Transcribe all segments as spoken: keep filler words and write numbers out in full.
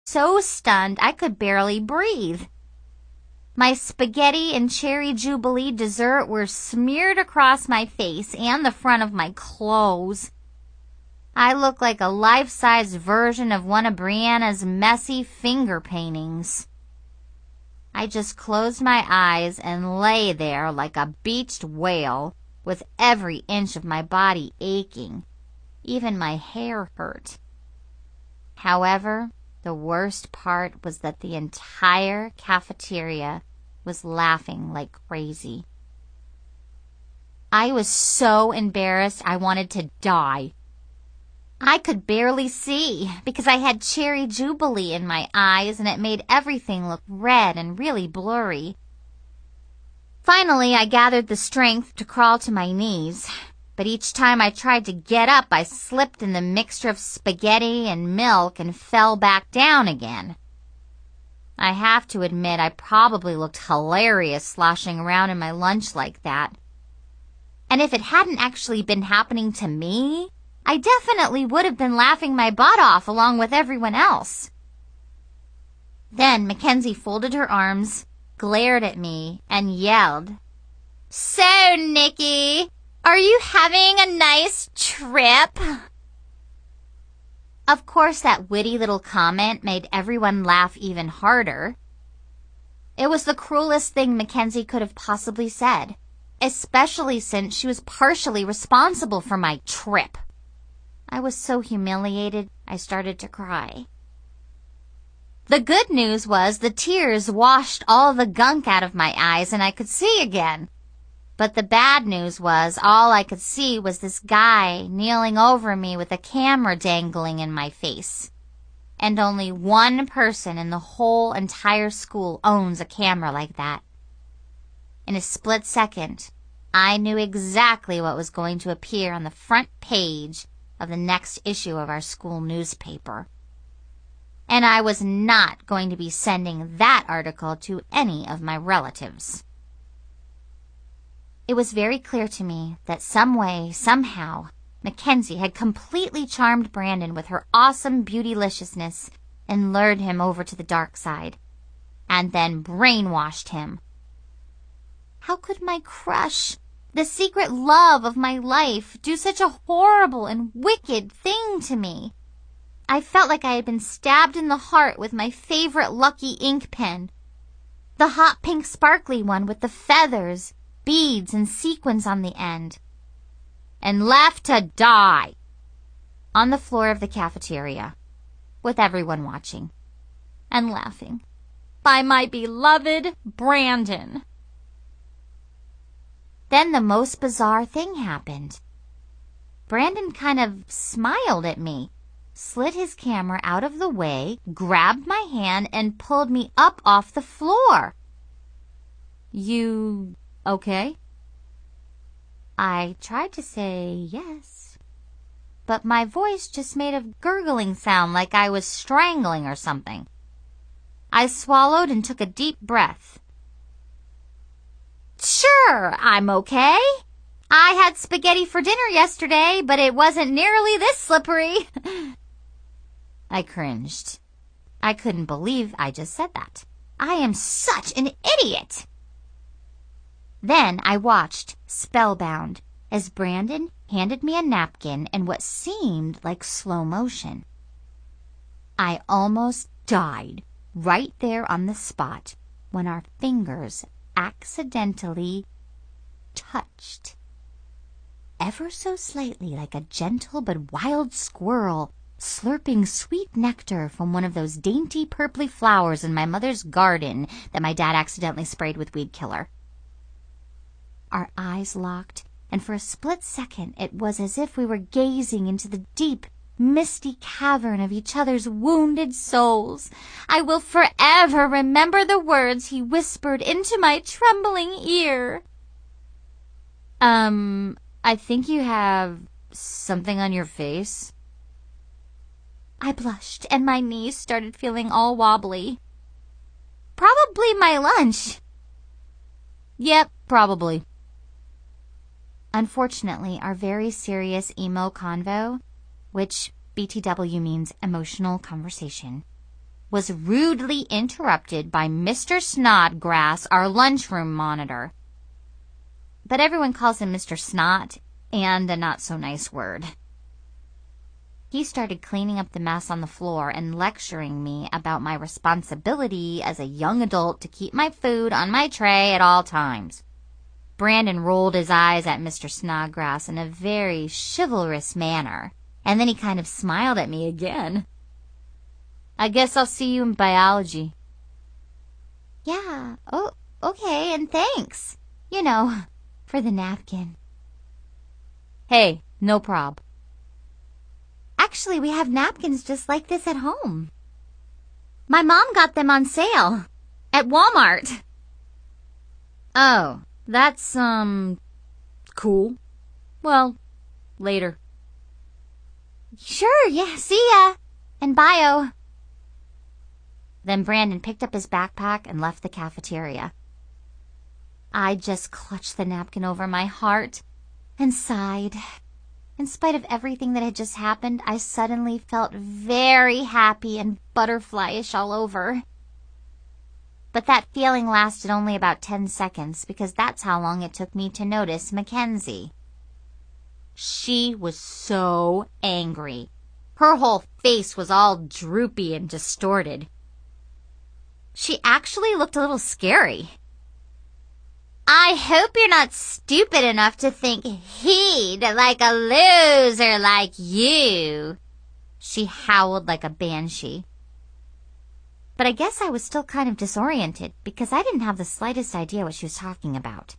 so stunned I could barely breathe. My spaghetti and cherry jubilee dessert were smeared across my face and the front of my clothes. I looked like a life-size version of one of Brianna's messy finger paintings. I just closed my eyes and lay there like a beached whale, with every inch of my body aching. Even my hair hurt. However, the worst part was that the entire cafeteria was laughing like crazy. I was so embarrassed I wanted to die. I could barely see because I had cherry jubilee in my eyes and it made everything look red and really blurry. Finally, I gathered the strength to crawl to my knees, but each time I tried to get up, I slipped in the mixture of spaghetti and milk and fell back down again. I have to admit I probably looked hilarious sloshing around in my lunch like that. And if it hadn't actually been happening to me, I definitely would have been laughing my butt off along with everyone else. Then Mackenzie folded her arms, glared at me, and yelled, "So, Nikki, are you having a nice trip?" Of course, that witty little comment made everyone laugh even harder. It was the cruelest thing Mackenzie could have possibly said, especially since she was partially responsible for my trip. I was so humiliated, I started to cry. The good news was the tears washed all the gunk out of my eyes and I could see again. But the bad news was all I could see was this guy kneeling over me with a camera dangling in my face. And only one person in the whole entire school owns a camera like that. In a split second, I knew exactly what was going to appear on the front page of the next issue of our school newspaper. And I was not going to be sending that article to any of my relatives. It was very clear to me that some way, somehow, Mackenzie had completely charmed Brandon with her awesome beautyliciousness and lured him over to the dark side, and then brainwashed him. How could my crush, the secret love of my life, do such a horrible and wicked thing to me? I felt like I had been stabbed in the heart with my favorite Lucky ink pen, the hot pink sparkly one with the feathers, beads, and sequins on the end, and left to die on the floor of the cafeteria, with everyone watching and laughing by my beloved Brandon. Then the most bizarre thing happened. Brandon kind of smiled at me, slid his camera out of the way, grabbed my hand, and pulled me up off the floor. "You okay?" I tried to say yes, but my voice just made a gurgling sound like I was strangling or something. I swallowed and took a deep breath. "Sure, I'm okay. I had spaghetti for dinner yesterday, but it wasn't nearly this slippery." I cringed. I couldn't believe I just said that. I am such an idiot. Then I watched, spellbound, as Brandon handed me a napkin in what seemed like slow motion. I almost died right there on the spot when our fingers accidentally touched. Ever so slightly, like a gentle but wild squirrel slurping sweet nectar from one of those dainty purply flowers in my mother's garden that my dad accidentally sprayed with weed killer. Our eyes locked, and for a split second it was as if we were gazing into the deep, misty cavern of each other's wounded souls. I will forever remember the words he whispered into my trembling ear. Um, I think you have something on your face." I blushed, and my knees started feeling all wobbly. "Probably my lunch." "Yep, probably." Unfortunately, our very serious emo convo, which B T W means emotional conversation, was rudely interrupted by Mister Snodgrass, our lunchroom monitor. But everyone calls him Mister Snot, and a not-so-nice word. He started cleaning up the mess on the floor and lecturing me about my responsibility as a young adult to keep my food on my tray at all times. Brandon rolled his eyes at Mister Snodgrass in a very chivalrous manner, and then he kind of smiled at me again. I guess I'll see you in biology. Yeah, oh, okay, and thanks. You know, for the napkin. Hey, no prob. Actually, we have napkins just like this at home. My mom got them on sale at Walmart. Oh, that's, um, cool. Well, later. Sure, yeah, see ya. And bio. Then Brandon picked up his backpack and left the cafeteria. I just clutched the napkin over my heart and sighed. In spite of everything that had just happened, I suddenly felt very happy and butterflyish all over. But that feeling lasted only about ten seconds, because that's how long it took me to notice Mackenzie. She was so angry. Her whole face was all droopy and distorted. She actually looked a little scary. I hope you're not stupid enough to think he'd like a loser like you. She howled like a banshee. But I guess I was still kind of disoriented because I didn't have the slightest idea what she was talking about.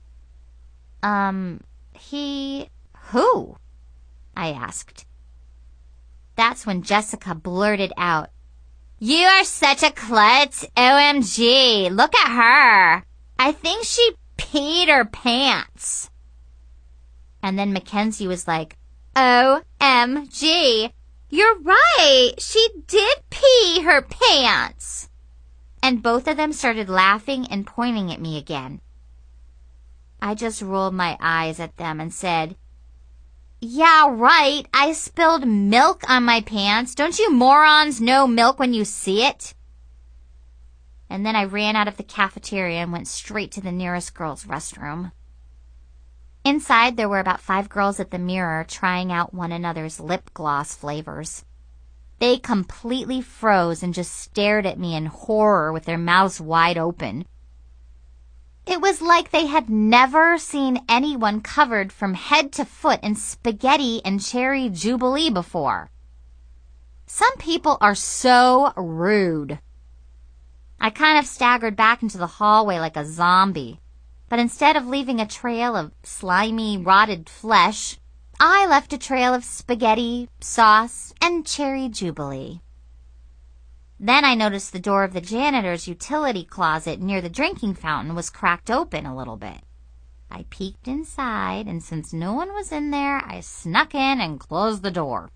Um, he... who? I asked. That's when Jessica blurted out, You are such a klutz, O M G, look at her. I think she peed her pants. And then Mackenzie was like, O M G, you're right, she did pee her pants. And both of them started laughing and pointing at me again. I just rolled my eyes at them and said, Yeah, right, I spilled milk on my pants. Don't you morons know milk when you see it? And then I ran out of the cafeteria and went straight to the nearest girls' restroom. Inside, there were about five girls at the mirror trying out one another's lip gloss flavors. They completely froze and just stared at me in horror with their mouths wide open. It was like they had never seen anyone covered from head to foot in spaghetti and cherry jubilee before. Some people are so rude. I kind of staggered back into the hallway like a zombie, but instead of leaving a trail of slimy, rotted flesh, I left a trail of spaghetti, sauce, and cherry jubilee. Then I noticed the door of the janitor's utility closet near the drinking fountain was cracked open a little bit. I peeked inside, and since no one was in there, I snuck in and closed the door.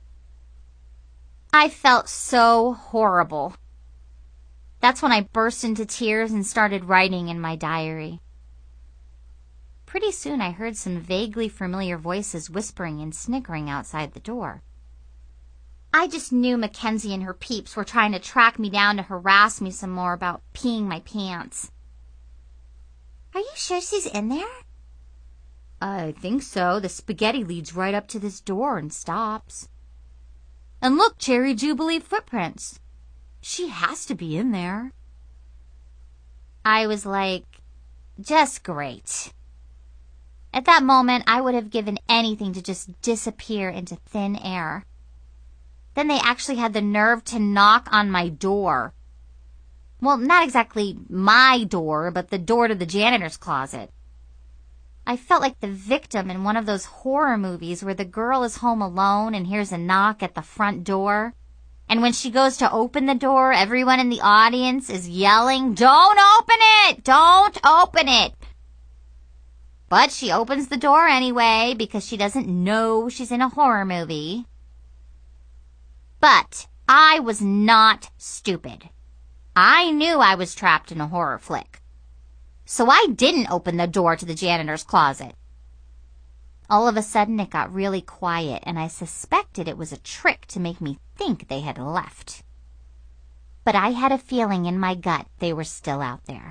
I felt so horrible. That's when I burst into tears and started writing in my diary. Pretty soon I heard some vaguely familiar voices whispering and snickering outside the door. I just knew Mackenzie and her peeps were trying to track me down to harass me some more about peeing my pants. Are you sure she's in there? I think so. The spaghetti leads right up to this door and stops. And look, cherry jubilee footprints. She has to be in there. I was like, just great. At that moment, I would have given anything to just disappear into thin air. Then they actually had the nerve to knock on my door. Well, not exactly my door, but the door to the janitor's closet. I felt like the victim in one of those horror movies where the girl is home alone and hears a knock at the front door. And when she goes to open the door, everyone in the audience is yelling, Don't open it! Don't open it! But she opens the door anyway because she doesn't know she's in a horror movie. But I was not stupid. I knew I was trapped in a horror flick. So I didn't open the door to the janitor's closet. All of a sudden it got really quiet, and I suspected it was a trick to make me think they had left. but I had a feeling in my gut they were still out there.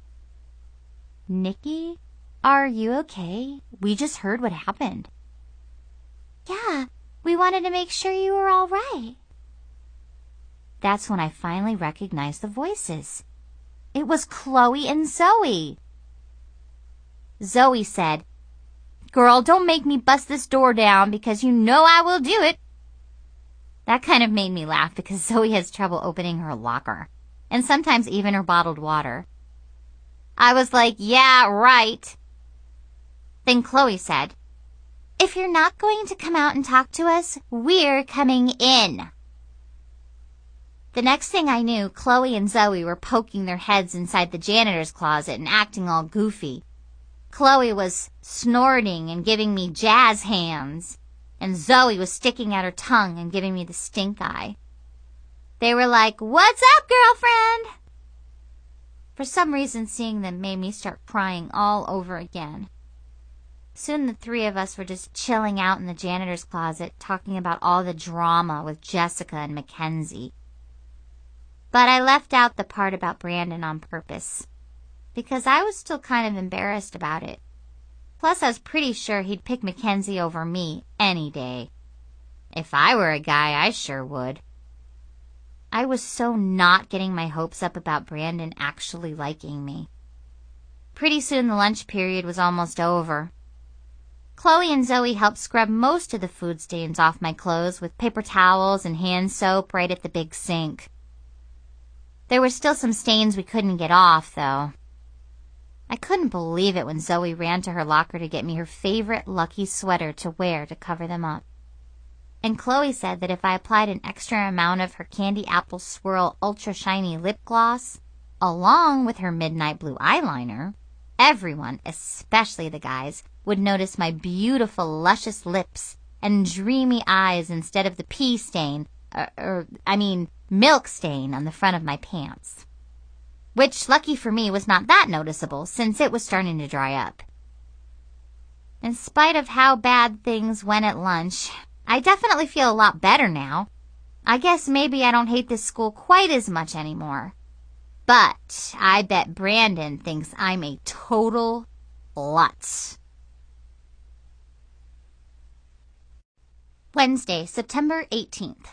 "Nikki, are you okay? We just heard what happened." "Yeah, we wanted to make sure you were all right." That's when I finally recognized the voices. It was Chloe and Zoe. Zoe said, "Girl, don't make me bust this door down because you know I will do it." That kind of made me laugh because Zoe has trouble opening her locker, and sometimes even her bottled water. I was like, "Yeah, right." Then Chloe said, "If you're not going to come out and talk to us, we're coming in." The next thing I knew, Chloe and Zoe were poking their heads inside the janitor's closet and acting all goofy. Chloe was snorting and giving me jazz hands, and Zoe was sticking out her tongue and giving me the stink eye. They were like, "What's up, girlfriend?" For some reason, seeing them made me start crying all over again. Soon the three of us were just chilling out in the janitor's closet, talking about all the drama with Jessica and Mackenzie. But I left out the part about Brandon on purpose, because I was still kind of embarrassed about it. Plus, I was pretty sure he'd pick Mackenzie over me any day. If I were a guy, I sure would. I was so not getting my hopes up about Brandon actually liking me. Pretty soon the lunch period was almost over. Chloe and Zoe helped scrub most of the food stains off my clothes with paper towels and hand soap right at the big sink. There were still some stains we couldn't get off, though. I couldn't believe it when Zoe ran to her locker to get me her favorite Lucky sweater to wear to cover them up. And Chloe said that if I applied an extra amount of her Candy Apple Swirl Ultra Shiny Lip Gloss, along with her Midnight Blue eyeliner, everyone, especially the guys, would notice my beautiful, luscious lips and dreamy eyes instead of the pea stain, or, or I mean, milk stain on the front of my pants. Which, lucky for me, was not that noticeable since it was starting to dry up. In spite of how bad things went at lunch, I definitely feel a lot better now. I guess maybe I don't hate this school quite as much anymore. But I bet Brandon thinks I'm a total klutz. Wednesday, September eighteenth.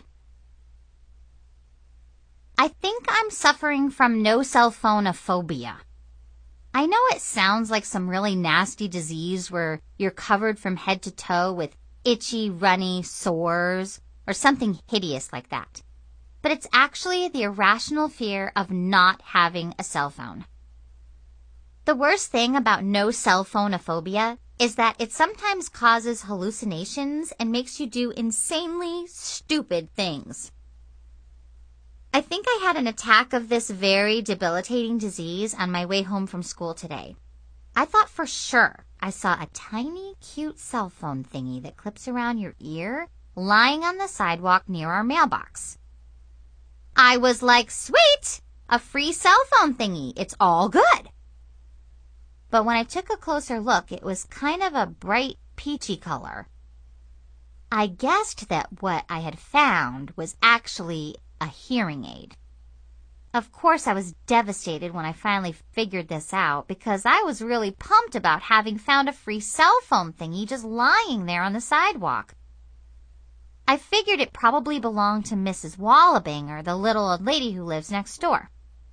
I think I'm suffering from no cell phone phobia. I know it sounds like some really nasty disease where you're covered from head to toe with itchy, runny sores or something hideous like that. But it's actually the irrational fear of not having a cell phone. The worst thing about no cell phone phobia is that it sometimes causes hallucinations and makes you do insanely stupid things. I think I had an attack of this very debilitating disease on my way home from school today. I thought for sure I saw a tiny, cute cell phone thingy that clips around your ear lying on the sidewalk near our mailbox. I was like, sweet! A free cell phone thingy. It's all good. But when I took a closer look, it was kind of a bright peachy color. I guessed that what I had found was actually a hearing aid. Of course, I was devastated when I finally figured this out because I was really pumped about having found a free cell phone thingy just lying there on the sidewalk. I figured it probably belonged to Missus Wallabanger, the little old lady who lives next door.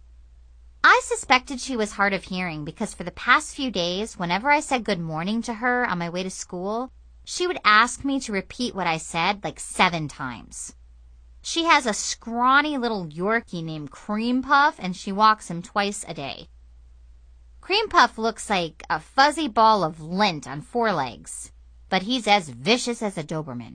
I suspected she was hard of hearing because for the past few days, whenever I said good morning to her on my way to school, she would ask me to repeat what I said like seven times. She has a scrawny little Yorkie named Cream Puff, and she walks him twice a day. Cream Puff looks like a fuzzy ball of lint on four legs, but he's as vicious as a Doberman.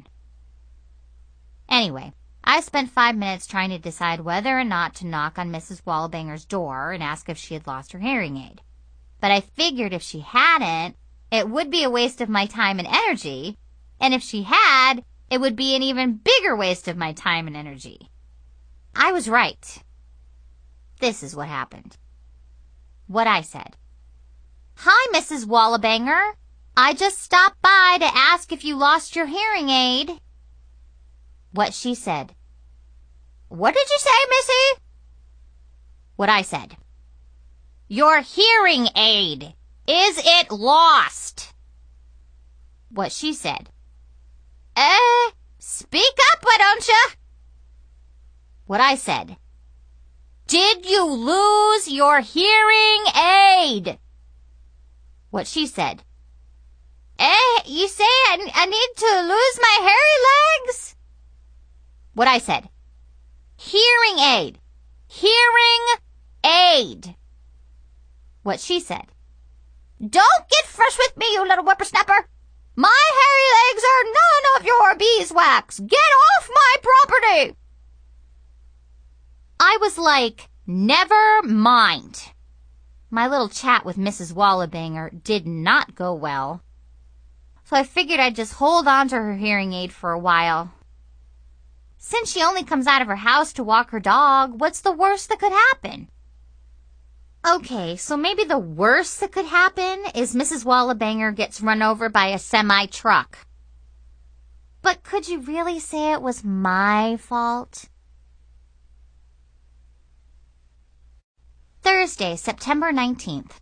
Anyway, I spent five minutes trying to decide whether or not to knock on Missus Wallabanger's door and ask if she had lost her hearing aid. But I figured if she hadn't, it would be a waste of my time and energy, and if she had, it would be an even bigger waste of my time and energy. I was right. This is what happened. What I said. Hi, Missus Wallabanger. I just stopped by to ask if you lost your hearing aid. What she said. What did you say, Missy? What I said. Your hearing aid. Is it lost? What she said. Eh, speak up, why don't ya? What I said. Did you lose your hearing aid? What she said. Eh, you say I, I need to lose my hairy legs? What I said. Hearing aid. Hearing aid. What she said. Don't get fresh with me, you little whippersnapper. My hairy legs are none of your beeswax. Get off my property. I was like, never mind. My little chat with Missus Wallabanger did not go well. So I figured I'd just hold on to her hearing aid for a while. Since she only comes out of her house to walk her dog, what's the worst that could happen? Okay, so maybe the worst that could happen is Missus Wallabanger gets run over by a semi-truck. But could you really say it was my fault? Thursday, September nineteenth.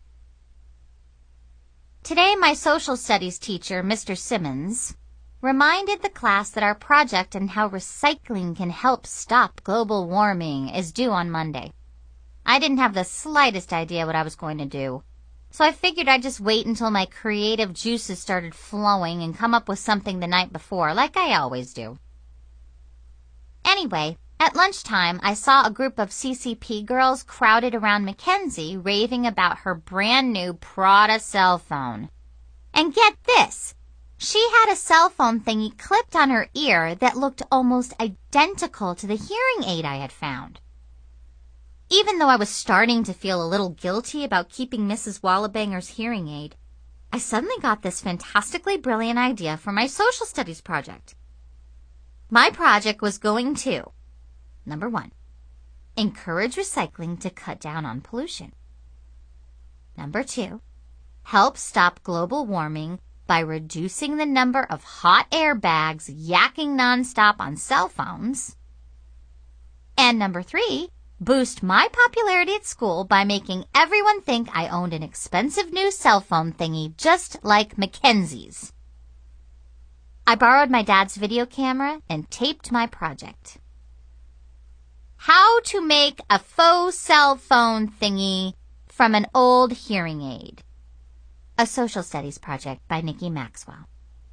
Today, my social studies teacher, Mister Simmons, reminded the class that our project on how recycling can help stop global warming is due on Monday. I didn't have the slightest idea what I was going to do, so I figured I'd just wait until my creative juices started flowing and come up with something the night before, like I always do. Anyway, at lunchtime, I saw a group of C C P girls crowded around Mackenzie raving about her brand new Prada cell phone. And get this, she had a cell phone thingy clipped on her ear that looked almost identical to the hearing aid I had found. Even though I was starting to feel a little guilty about keeping Missus Wallabanger's hearing aid, I suddenly got this fantastically brilliant idea for my social studies project. My project was going to, number one, encourage recycling to cut down on pollution. Number two, help stop global warming by reducing the number of hot air bags yakking nonstop on cell phones. And number three, boost my popularity at school by making everyone think I owned an expensive new cell phone thingy just like Mackenzie's. I borrowed my dad's video camera and taped my project. How to make a faux cell phone thingy from an old hearing aid. A social studies project by Nikki Maxwell.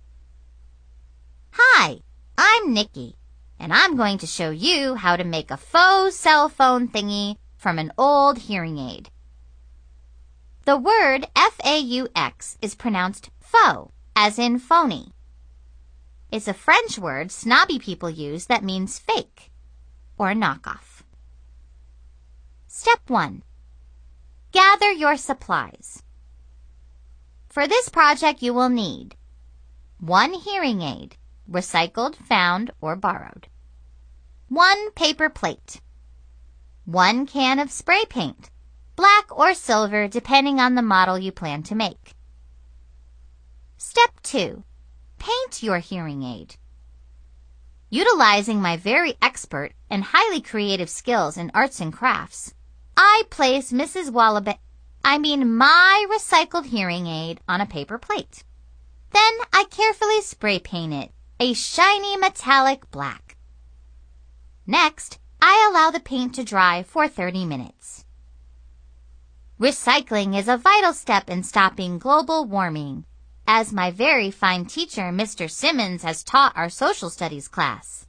Hi, I'm Nikki, and I'm going to show you how to make a faux cell phone thingy from an old hearing aid. The word F A U X is pronounced faux, as in phony. It's a French word snobby people use that means fake, or knockoff. Step one. Gather your supplies. For this project you will need one hearing aid, recycled, found, or borrowed. One paper plate. One can of spray paint, black or silver depending on the model you plan to make. Step two. Paint your hearing aid. Utilizing my very expert and highly creative skills in arts and crafts, I place Missus Wallaby, I mean my recycled hearing aid on a paper plate. Then I carefully spray paint it a shiny metallic black. Next, I allow the paint to dry for thirty minutes. Recycling is a vital step in stopping global warming, as my very fine teacher, Mister Simmons, has taught our social studies class.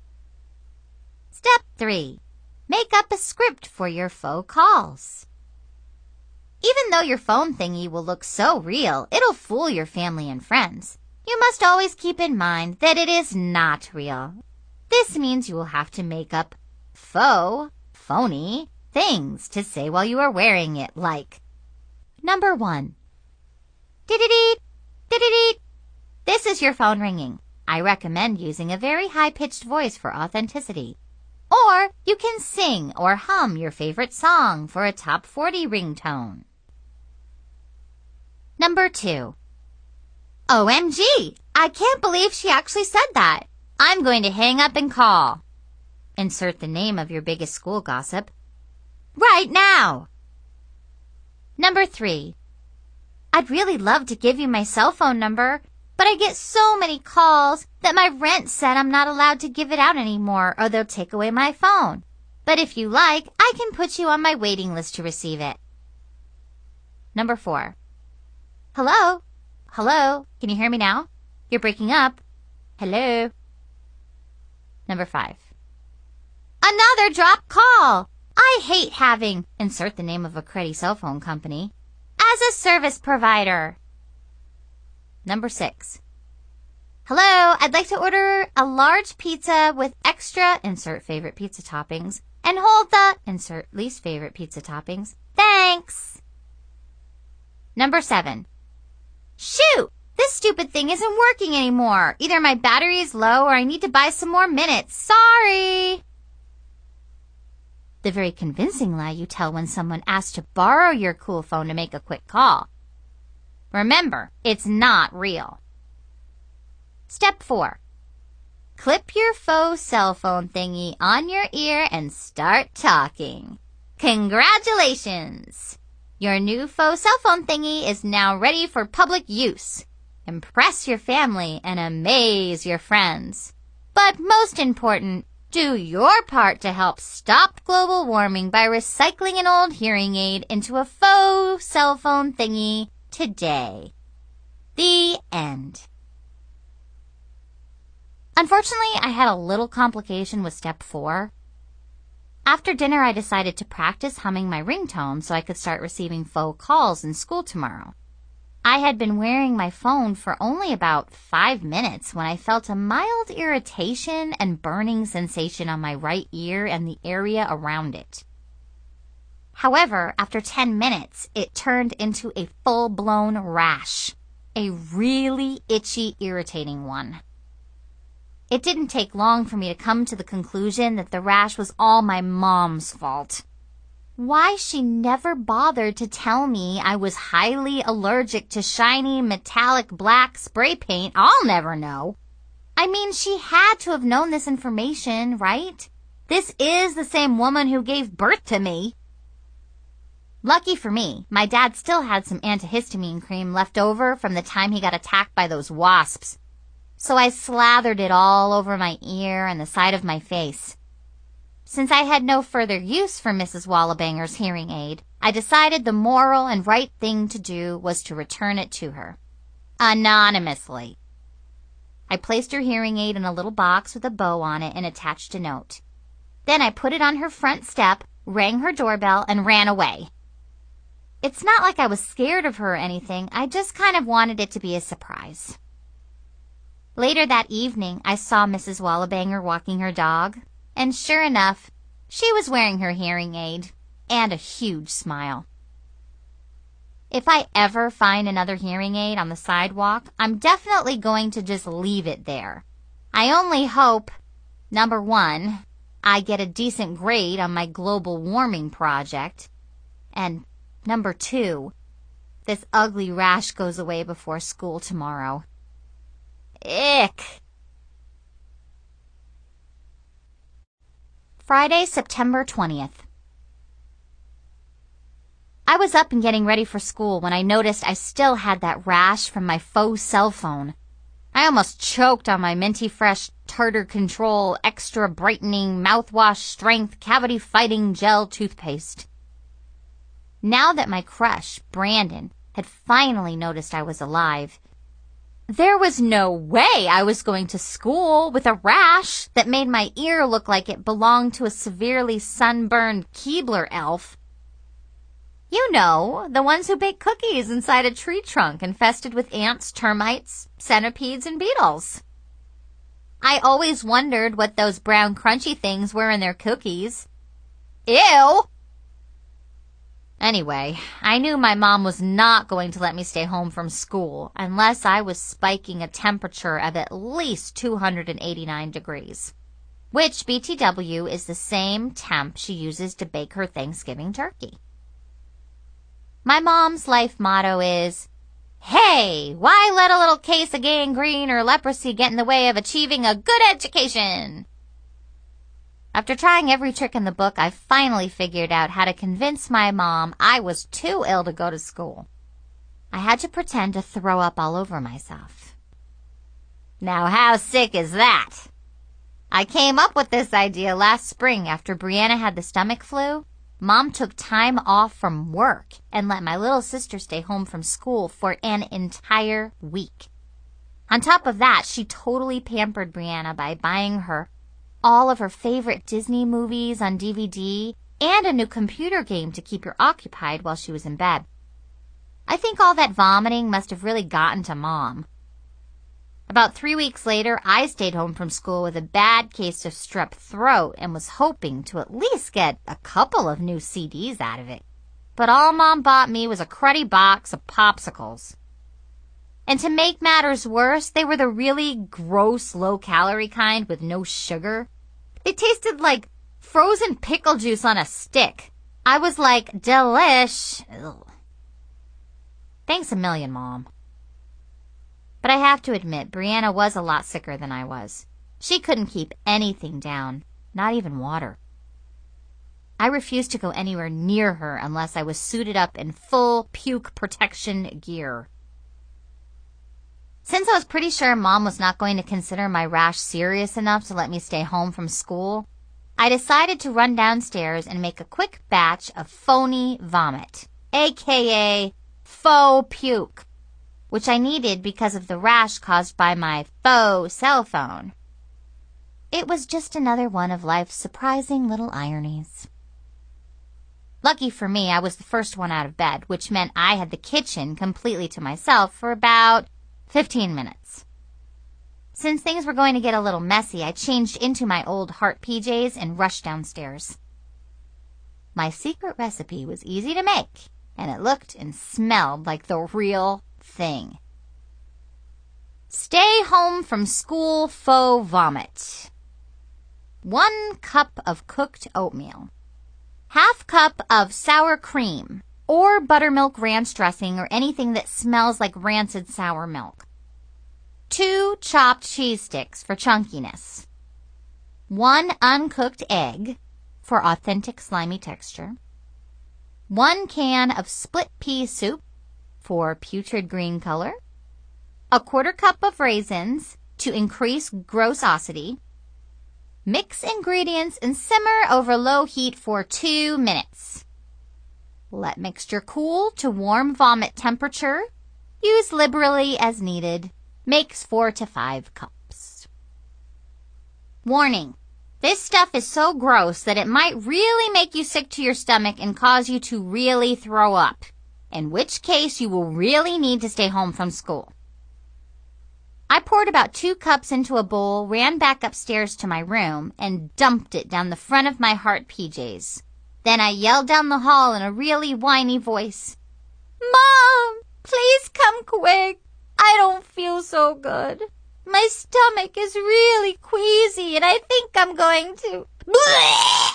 Step three. Make up a script for your faux calls. Even though your phone thingy will look so real, it'll fool your family and friends. You must always keep in mind that it is not real. This means you will have to make up faux, phony things to say while you are wearing it, like number one. Dee-dee-dee, dee-dee-dee. This is your phone ringing. I recommend using a very high-pitched voice for authenticity. Or you can sing or hum your favorite song for a top forty ringtone. Number two. O M G! I can't believe she actually said that. I'm going to hang up and call. Insert the name of your biggest school gossip. Right now. Number three. I'd really love to give you my cell phone number, but I get so many calls that my rent said I'm not allowed to give it out anymore or they'll take away my phone. But if you like, I can put you on my waiting list to receive it. Number four. Hello? Hello? Can you hear me now? You're breaking up. Hello? Number five. Another drop call! I hate having, insert the name of a cruddy cell phone company, as a service provider. Number six. Hello, I'd like to order a large pizza with extra, insert favorite pizza toppings, and hold the, insert least favorite pizza toppings. Thanks. Number seven. Shoot! This stupid thing isn't working anymore. Either my battery is low or I need to buy some more minutes. Sorry! The very convincing lie you tell when someone asks to borrow your cool phone to make a quick call. Remember, it's not real. Step four. Clip your faux cell phone thingy on your ear and start talking. Congratulations! Your new faux cell phone thingy is now ready for public use. Impress your family and amaze your friends. But most important, do your part to help stop global warming by recycling an old hearing aid into a faux cell phone thingy today. The end. Unfortunately, I had a little complication with step four. After dinner, I decided to practice humming my ringtone so I could start receiving faux calls in school tomorrow. I had been wearing my phone for only about five minutes when I felt a mild irritation and burning sensation on my right ear and the area around it. However, after ten minutes, it turned into a full-blown rash, a really itchy, irritating one. It didn't take long for me to come to the conclusion that the rash was all my mom's fault. Why she never bothered to tell me I was highly allergic to shiny metallic black spray paint, I'll never know. I mean, she had to have known this information, right? This is the same woman who gave birth to me. Lucky for me, my dad still had some antihistamine cream left over from the time he got attacked by those wasps. So I slathered it all over my ear and the side of my face. Since I had no further use for Missus Wallabanger's hearing aid, I decided the moral and right thing to do was to return it to her. Anonymously. I placed her hearing aid in a little box with a bow on it and attached a note. Then I put it on her front step, rang her doorbell, and ran away. It's not like I was scared of her or anything. I just kind of wanted it to be a surprise. Later that evening, I saw Missus Wallabanger walking her dog, and sure enough, she was wearing her hearing aid and a huge smile. If I ever find another hearing aid on the sidewalk, I'm definitely going to just leave it there. I only hope, number one, I get a decent grade on my global warming project, and number two, this ugly rash goes away before school tomorrow. Ick! Friday, September twentieth. I was up and getting ready for school when I noticed I still had that rash from my faux cell phone. I almost choked on my Minty Fresh Tartar Control Extra Brightening Mouthwash Strength Cavity Fighting Gel Toothpaste. Now that my crush, Brandon, had finally noticed I was alive, there was no way I was going to school with a rash that made my ear look like it belonged to a severely sunburned Keebler elf. You know, the ones who bake cookies inside a tree trunk infested with ants, termites, centipedes, and beetles. I always wondered what those brown crunchy things were in their cookies. Ew! Anyway, I knew my mom was not going to let me stay home from school unless I was spiking a temperature of at least two hundred eighty-nine degrees, which B T W is the same temp she uses to bake her Thanksgiving turkey. My mom's life motto is, hey, why let a little case of gangrene or leprosy get in the way of achieving a good education? After trying every trick in the book, I finally figured out how to convince my mom I was too ill to go to school. I had to pretend to throw up all over myself. Now how sick is that? I came up with this idea last spring after Brianna had the stomach flu. Mom took time off from work and let my little sister stay home from school for an entire week. On top of that, she totally pampered Brianna by buying her all of her favorite Disney movies on D V D and a new computer game to keep her occupied while she was in bed. I think all that vomiting must have really gotten to Mom. About three weeks later, I stayed home from school with a bad case of strep throat and was hoping to at least get a couple of new C Ds out of it. But all Mom bought me was a cruddy box of popsicles. And to make matters worse, they were the really gross low-calorie kind with no sugar. They tasted like frozen pickle juice on a stick. I was like, delish. Ugh. Thanks a million, Mom. But I have to admit, Brianna was a lot sicker than I was. She couldn't keep anything down, not even water. I refused to go anywhere near her unless I was suited up in full puke protection gear. Since I was pretty sure Mom was not going to consider my rash serious enough to let me stay home from school, I decided to run downstairs and make a quick batch of phony vomit, aka faux puke, which I needed because of the rash caused by my faux cell phone. It was just another one of life's surprising little ironies. Lucky for me, I was the first one out of bed, which meant I had the kitchen completely to myself for about fifteen minutes. Since things were going to get a little messy, I changed into my old heart P Js and rushed downstairs. My secret recipe was easy to make, and it looked and smelled like the real thing. Stay home from school faux vomit. One cup of cooked oatmeal. Half cup of sour cream or buttermilk ranch dressing or anything that smells like rancid sour milk. Two chopped cheese sticks for chunkiness. One uncooked egg for authentic slimy texture. One can of split pea soup for putrid green color. A quarter cup of raisins to increase grossosity. Mix ingredients and simmer over low heat for two minutes. Let mixture cool to warm vomit temperature. Use liberally as needed. Makes four to five cups. Warning. This stuff is so gross that it might really make you sick to your stomach and cause you to really throw up, in which case you will really need to stay home from school. I poured about two cups into a bowl, ran back upstairs to my room, and dumped it down the front of my heart P Js. Then I yelled down the hall in a really whiny voice, "Mom, please come quick. I don't feel so good. My stomach is really queasy and I think I'm going to..." Bleh!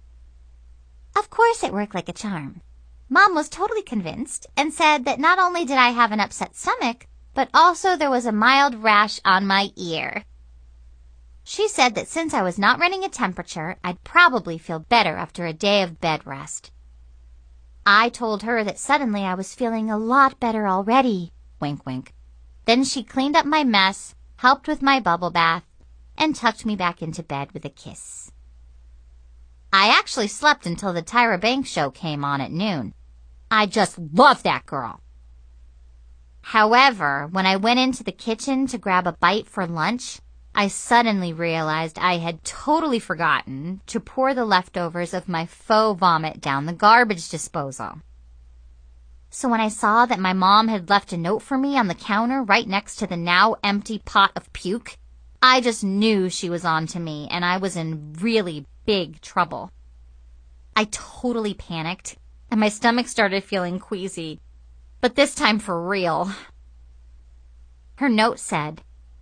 Of course it worked like a charm. Mom was totally convinced and said that not only did I have an upset stomach, but also there was a mild rash on my ear. She said that since I was not running a temperature, I'd probably feel better after a day of bed rest. I told her that suddenly I was feeling a lot better already. Wink, wink. Then she cleaned up my mess, helped with my bubble bath, and tucked me back into bed with a kiss. I actually slept until the Tyra Banks show came on at noon. I just love that girl. However, when I went into the kitchen to grab a bite for lunch, I suddenly realized I had totally forgotten to pour the leftovers of my faux vomit down the garbage disposal. So when I saw that my mom had left a note for me on the counter right next to the now empty pot of puke, I just knew she was on to me and I was in really big trouble. I totally panicked and my stomach started feeling queasy, but this time for real. Her note said,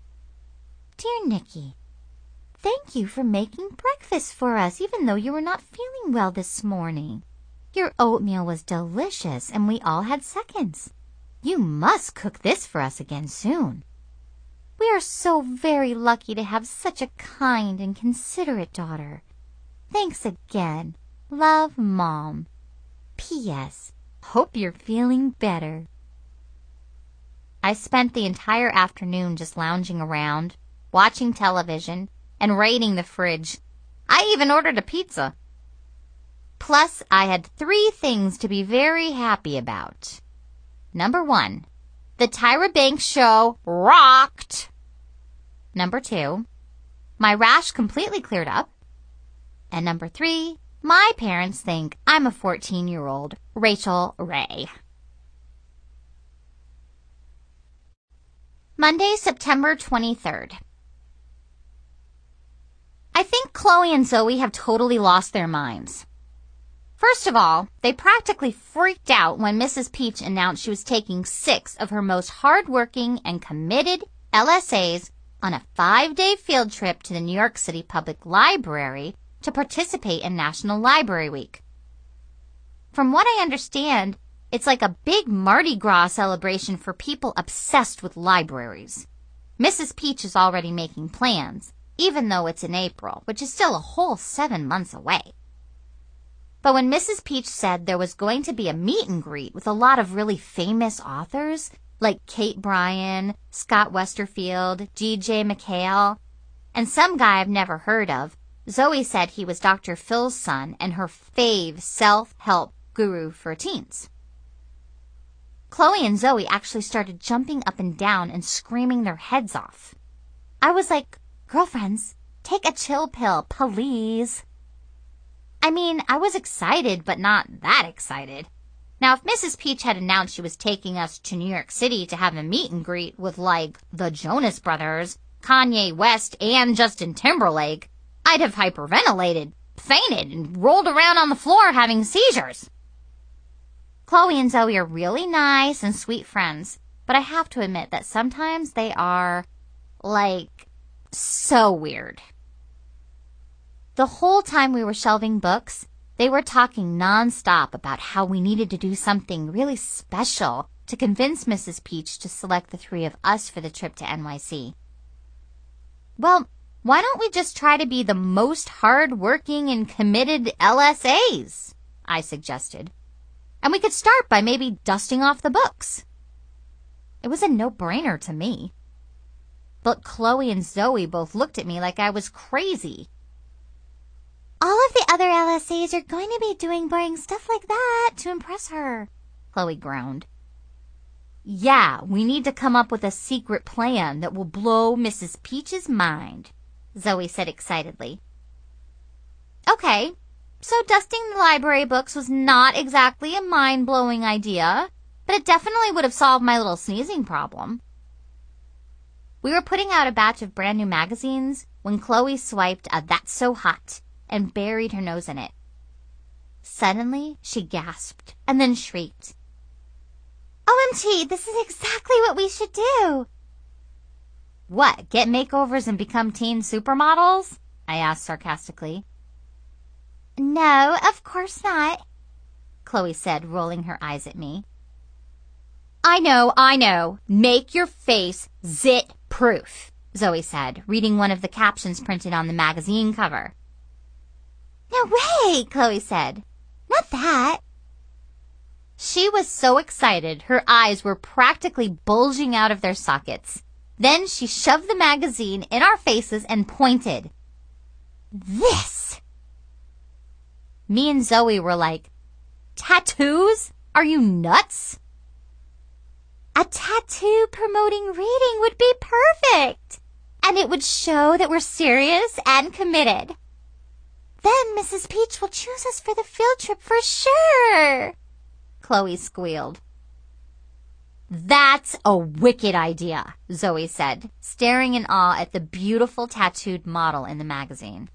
"Dear Nikki, thank you for making breakfast for us even though you were not feeling well this morning. Your oatmeal was delicious and we all had seconds. You must cook this for us again soon. We are so very lucky to have such a kind and considerate daughter. Thanks again. Love, Mom. P S. Hope you're feeling better. I spent the entire afternoon just lounging around, watching television, and raiding the fridge. I even ordered a pizza. Plus, I had three things to be very happy about. Number one, the Tyra Banks show rocked. Number two, my rash completely cleared up. And number three, my parents think I'm a fourteen-year-old Rachel Ray. Monday, September twenty-third. I think Chloe and Zoe have totally lost their minds. First of all, they practically freaked out when Missus Peach announced she was taking six of her most hardworking and committed L S As on a five-day field trip to the New York City Public Library to participate in National Library Week. From what I understand, it's like a big Mardi Gras celebration for people obsessed with libraries. Missus Peach is already making plans, even though it's in April, which is still a whole seven months away. But when Missus Peach said there was going to be a meet and greet with a lot of really famous authors, like Kate Bryan, Scott Westerfield, D J McHale, and some guy I've never heard of, Zoe said he was Doctor Phil's son and her fave self-help guru for teens. Chloe and Zoe actually started jumping up and down and screaming their heads off. I was like, girlfriends, take a chill pill, please. I mean, I was excited, but not that excited. Now, if Missus Peach had announced she was taking us to New York City to have a meet and greet with, like, the Jonas Brothers, Kanye West, and Justin Timberlake, I'd have hyperventilated, fainted, and rolled around on the floor having seizures. Chloe and Zoe are really nice and sweet friends, but I have to admit that sometimes they are, like, so weird. The whole time we were shelving books, they were talking nonstop about how we needed to do something really special to convince Missus Peach to select the three of us for the trip to N Y C. Well, why don't we just try to be the most hard-working and committed L S As? I suggested. And we could start by maybe dusting off the books. It was a no-brainer to me. But Chloe and Zoe both looked at me like I was crazy. All of the other L S As are going to be doing boring stuff like that to impress her, Chloe groaned. Yeah, we need to come up with a secret plan that will blow Missus Peach's mind, Zoe said excitedly. Okay, so dusting the library books was not exactly a mind-blowing idea, but it definitely would have solved my little sneezing problem. We were putting out a batch of brand new magazines when Chloe swiped a That's So Hot and buried her nose in it. Suddenly, she gasped and then shrieked. O M G, this is exactly what we should do. What, get makeovers and become teen supermodels? I asked sarcastically. No, of course not, Chloe said, rolling her eyes at me. I know, I know. Make your face zit-proof, Zoe said, reading one of the captions printed on the magazine cover. No way, Chloe said. Not that. She was so excited, her eyes were practically bulging out of their sockets. Then she shoved the magazine in our faces and pointed. This! Me and Zoe were like, tattoos? Are you nuts? A tattoo promoting reading would be perfect. And it would show that we're serious and committed. Then Missus Peach will choose us for the field trip for sure, Chloe squealed. That's a wicked idea, Zoe said, staring in awe at the beautiful tattooed model in the magazine.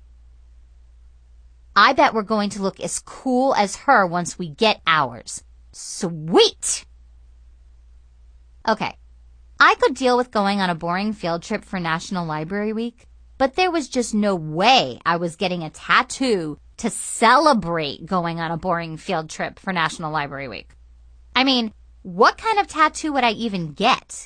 I bet we're going to look as cool as her once we get ours. Sweet! Okay, I could deal with going on a boring field trip for National Library Week, but there was just no way I was getting a tattoo to celebrate going on a boring field trip for National Library Week. I mean, what kind of tattoo would I even get?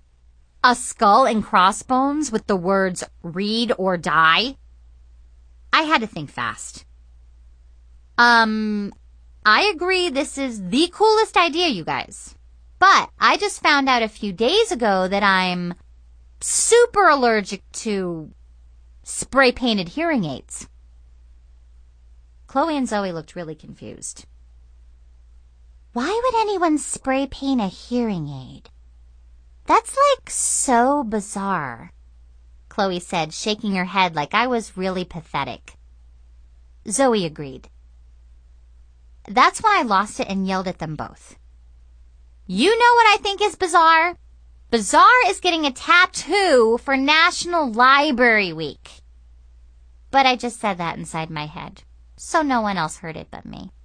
A skull and crossbones with the words read or die? I had to think fast. Um, I agree this is the coolest idea, you guys. But I just found out a few days ago that I'm super allergic to spray-painted hearing aids. Chloe and Zoe looked really confused. Why would anyone spray paint a hearing aid? That's like so bizarre, Chloe said, shaking her head like I was really pathetic. Zoe agreed. That's when I lost it and yelled at them both. You know what I think is bizarre? Bizarre is getting a tattoo for National Library Week. But I just said that inside my head, so no one else heard it but me.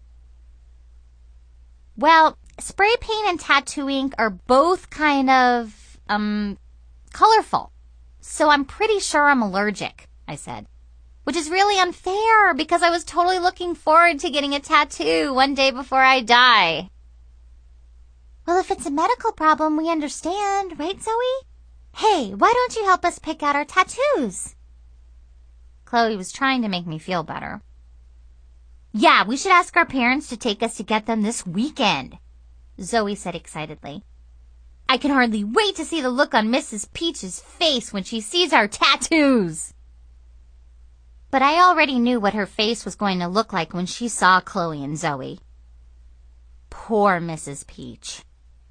Well, spray paint and tattoo ink are both kind of, um, colorful. So I'm pretty sure I'm allergic, I said. Which is really unfair because I was totally looking forward to getting a tattoo one day before I die. Well, if it's a medical problem, we understand, right, Zoe? Hey, why don't you help us pick out our tattoos? Chloe was trying to make me feel better. Yeah, we should ask our parents to take us to get them this weekend, Zoe said excitedly. I can hardly wait to see the look on Missus Peach's face when she sees our tattoos. But I already knew what her face was going to look like when she saw Chloe and Zoe. Poor Missus Peach.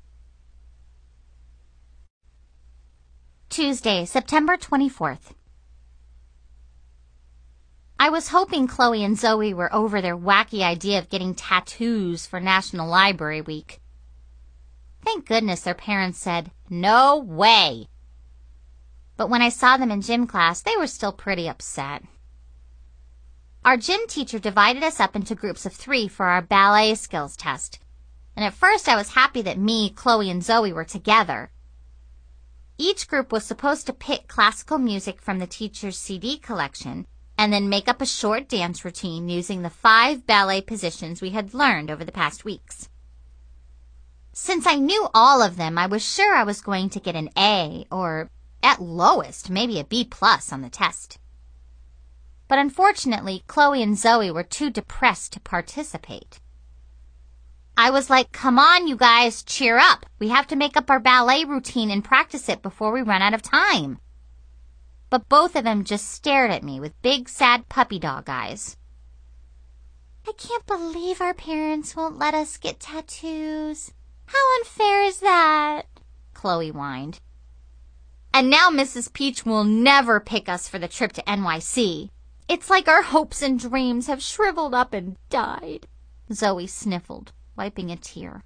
Tuesday, September twenty-fourth. I was hoping Chloe and Zoe were over their wacky idea of getting tattoos for National Library Week. Thank goodness their parents said, no way. But when I saw them in gym class, they were still pretty upset. Our gym teacher divided us up into groups of three for our ballet skills test. And at first I was happy that me, Chloe, and Zoe were together. Each group was supposed to pick classical music from the teacher's C D collection and then make up a short dance routine using the five ballet positions we had learned over the past weeks. Since I knew all of them, I was sure I was going to get an A, or at lowest, maybe a B plus on the test. But unfortunately, Chloe and Zoe were too depressed to participate. I was like, come on, you guys, cheer up. We have to make up our ballet routine and practice it before we run out of time. But both of them just stared at me with big, sad puppy dog eyes. I can't believe our parents won't let us get tattoos. How unfair is that? Chloe whined. And now Missus Peach will never pick us for the trip to N Y C. It's like our hopes and dreams have shriveled up and died. Zoe sniffled, wiping a tear.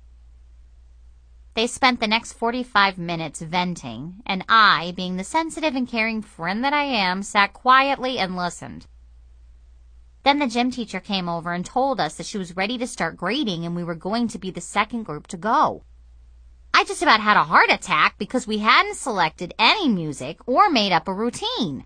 They spent the next forty-five minutes venting, and I, being the sensitive and caring friend that I am, sat quietly and listened. Then the gym teacher came over and told us that she was ready to start grading and we were going to be the second group to go. I just about had a heart attack because we hadn't selected any music or made up a routine.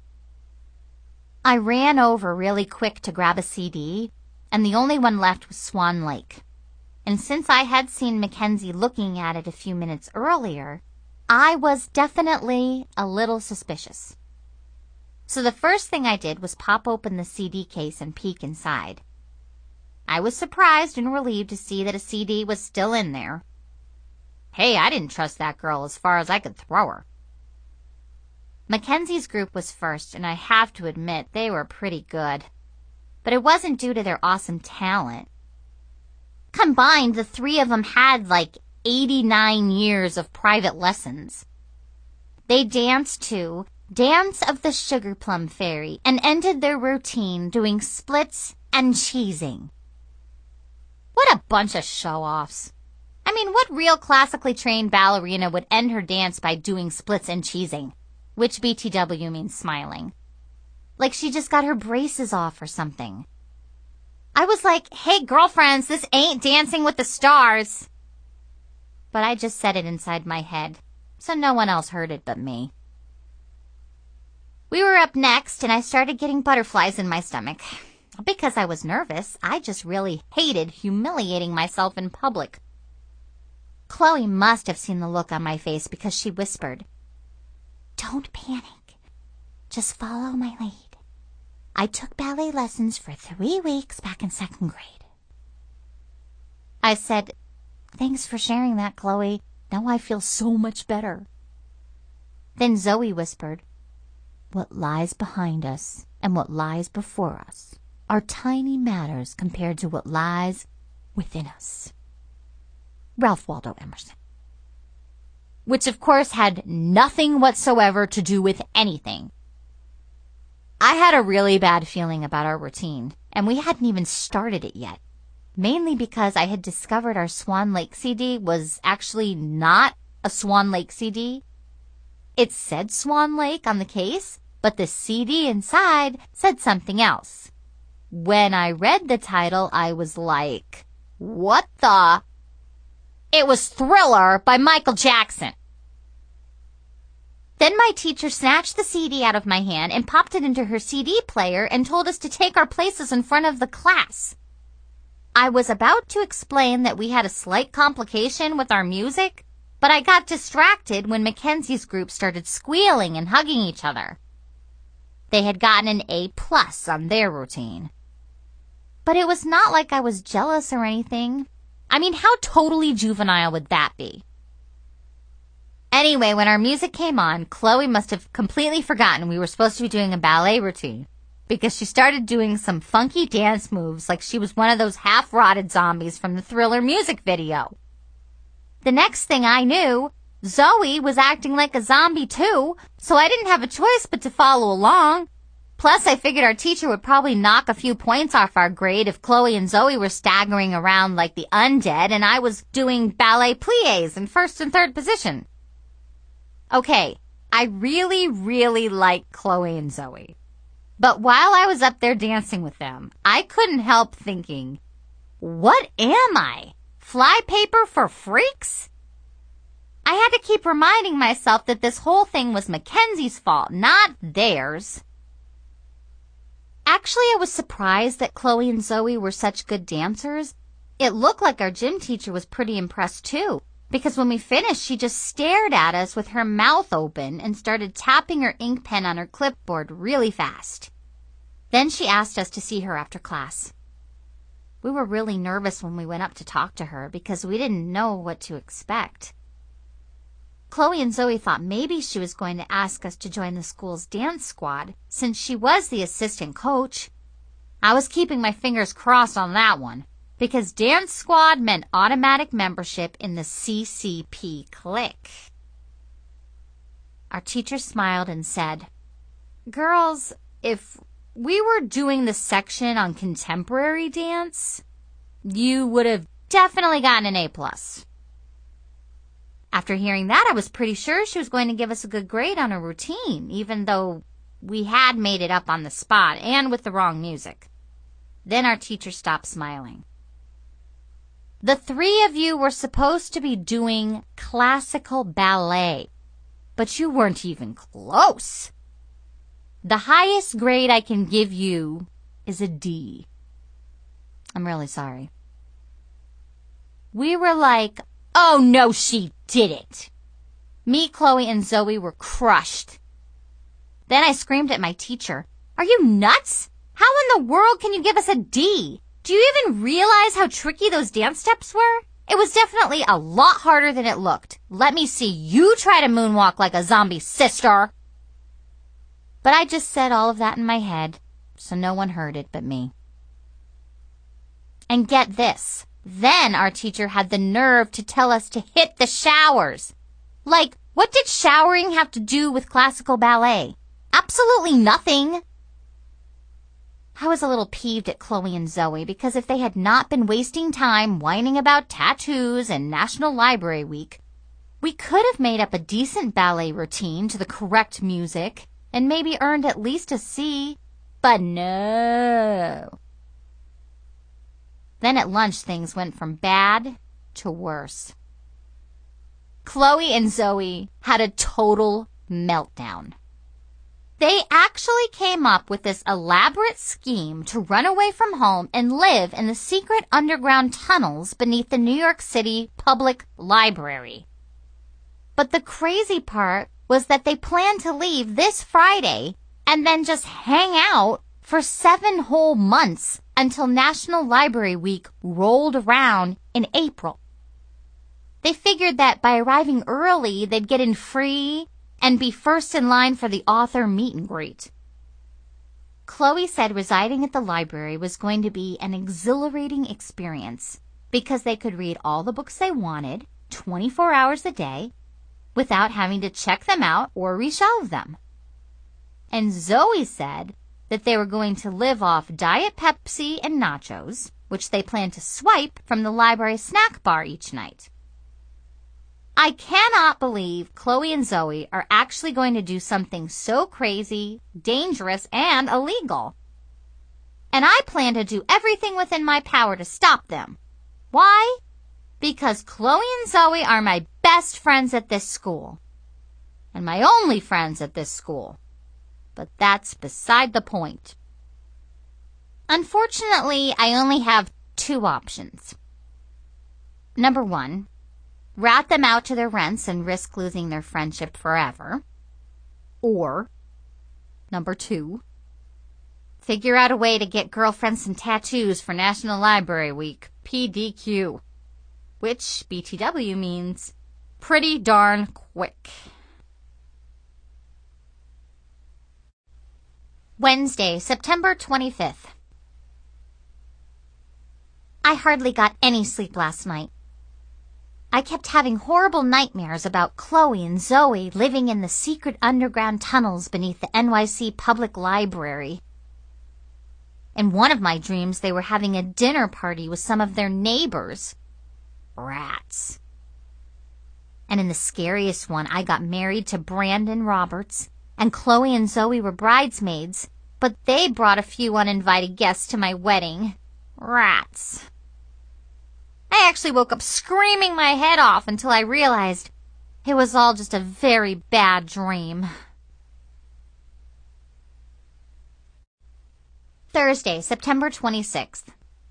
I ran over really quick to grab a C D, and the only one left was Swan Lake. And since I had seen Mackenzie looking at it a few minutes earlier, I was definitely a little suspicious. So the first thing I did was pop open the C D case and peek inside. I was surprised and relieved to see that a C D was still in there. Hey, I didn't trust that girl as far as I could throw her. Mackenzie's group was first, and I have to admit they were pretty good. But it wasn't due to their awesome talent. Combined, the three of them had like eighty-nine years of private lessons. They danced to Dance of the Sugar Plum Fairy and ended their routine doing splits and cheesing. What a bunch of show-offs. I mean, what real classically trained ballerina would end her dance by doing splits and cheesing? Which B T W means smiling. Like she just got her braces off or something. I was like, hey girlfriends, this ain't Dancing with the Stars. But I just said it inside my head, so no one else heard it but me. We were up next, and I started getting butterflies in my stomach. Not because I was nervous, I just really hated humiliating myself in public. Chloe must have seen the look on my face because she whispered, Don't panic. Just follow my lead. I took ballet lessons for three weeks back in second grade. I said, thanks for sharing that, Chloe. Now I feel so much better. Then Zoe whispered, what lies behind us and what lies before us are tiny matters compared to what lies within us. Ralph Waldo Emerson. Which of course had nothing whatsoever to do with anything. I had a really bad feeling about our routine, and we hadn't even started it yet. Mainly because I had discovered our Swan Lake C D was actually not a Swan Lake C D. It said Swan Lake on the case, but the C D inside said something else. When I read the title, I was like, what the? It was Thriller by Michael Jackson. Then my teacher snatched the C D out of my hand and popped it into her C D player and told us to take our places in front of the class. I was about to explain that we had a slight complication with our music, but I got distracted when Mackenzie's group started squealing and hugging each other. They had gotten an A plus on their routine. But it was not like I was jealous or anything. I mean, how totally juvenile would that be? Anyway, when our music came on, Chloe must have completely forgotten we were supposed to be doing a ballet routine, because she started doing some funky dance moves like she was one of those half-rotted zombies from the Thriller music video. The next thing I knew, Zoe was acting like a zombie too, so I didn't have a choice but to follow along. Plus, I figured our teacher would probably knock a few points off our grade if Chloe and Zoe were staggering around like the undead and I was doing ballet pliés in first and third position. Okay, I really, really like Chloe and Zoe. But while I was up there dancing with them, I couldn't help thinking, what am I? Flypaper for freaks? I had to keep reminding myself that this whole thing was Mackenzie's fault, not theirs. Actually, I was surprised that Chloe and Zoe were such good dancers. It looked like our gym teacher was pretty impressed too, because when we finished, she just stared at us with her mouth open and started tapping her ink pen on her clipboard really fast. Then she asked us to see her after class. We were really nervous when we went up to talk to her because we didn't know what to expect. Chloe and Zoe thought maybe she was going to ask us to join the school's dance squad since she was the assistant coach. I was keeping my fingers crossed on that one because dance squad meant automatic membership in the C C P clique. Our teacher smiled and said, girls, if we were doing the section on contemporary dance, you would have definitely gotten an A plus. After hearing that, I was pretty sure she was going to give us a good grade on a routine, even though we had made it up on the spot and with the wrong music. Then our teacher stopped smiling. The three of you were supposed to be doing classical ballet, but you weren't even close. The highest grade I can give you is a D. I'm really sorry. We were like, oh no, she didn't. Me, Chloe, and Zoe were crushed. Then I screamed at my teacher, are you nuts? How in the world can you give us a D? Do you even realize how tricky those dance steps were? It was definitely a lot harder than it looked. Let me see you try to moonwalk like a zombie, sister. But I just said all of that in my head, so no one heard it but me. And get this. Then our teacher had the nerve to tell us to hit the showers. Like, what did showering have to do with classical ballet? Absolutely nothing. I was a little peeved at Chloe and Zoe because if they had not been wasting time whining about tattoos and National Library Week, we could have made up a decent ballet routine to the correct music and maybe earned at least a C. But no. Then at lunch, things went from bad to worse. Chloe and Zoe had a total meltdown. They actually came up with this elaborate scheme to run away from home and live in the secret underground tunnels beneath the New York City Public Library. But the crazy part was that they planned to leave this Friday and then just hang out for seven whole months until National Library Week rolled around in April. They figured that by arriving early, they'd get in free and be first in line for the author meet and greet. Chloe said residing at the library was going to be an exhilarating experience because they could read all the books they wanted, twenty-four hours a day, without having to check them out or reshelve them. And Zoe said that they were going to live off Diet Pepsi and nachos, which they planned to swipe from the library snack bar each night. I cannot believe Chloe and Zoe are actually going to do something so crazy, dangerous, and illegal. And I plan to do everything within my power to stop them. Why? Because Chloe and Zoe are my best friends at this school. And my only friends at this school. But that's beside the point. Unfortunately, I only have two options. Number one, rat them out to their rents and risk losing their friendship forever. Or, number two, figure out a way to get girlfriends some tattoos for National Library Week, P D Q, which B T W means pretty darn quick. Wednesday, September twenty-fifth. I hardly got any sleep last night. I kept having horrible nightmares about Chloe and Zoe living in the secret underground tunnels beneath the N Y C Public Library. In one of my dreams, they were having a dinner party with some of their neighbors. Rats. And in the scariest one, I got married to Brandon Roberts, and Chloe and Zoe were bridesmaids, but they brought a few uninvited guests to my wedding. Rats. I actually woke up screaming my head off until I realized it was all just a very bad dream. Thursday, September twenty-sixth.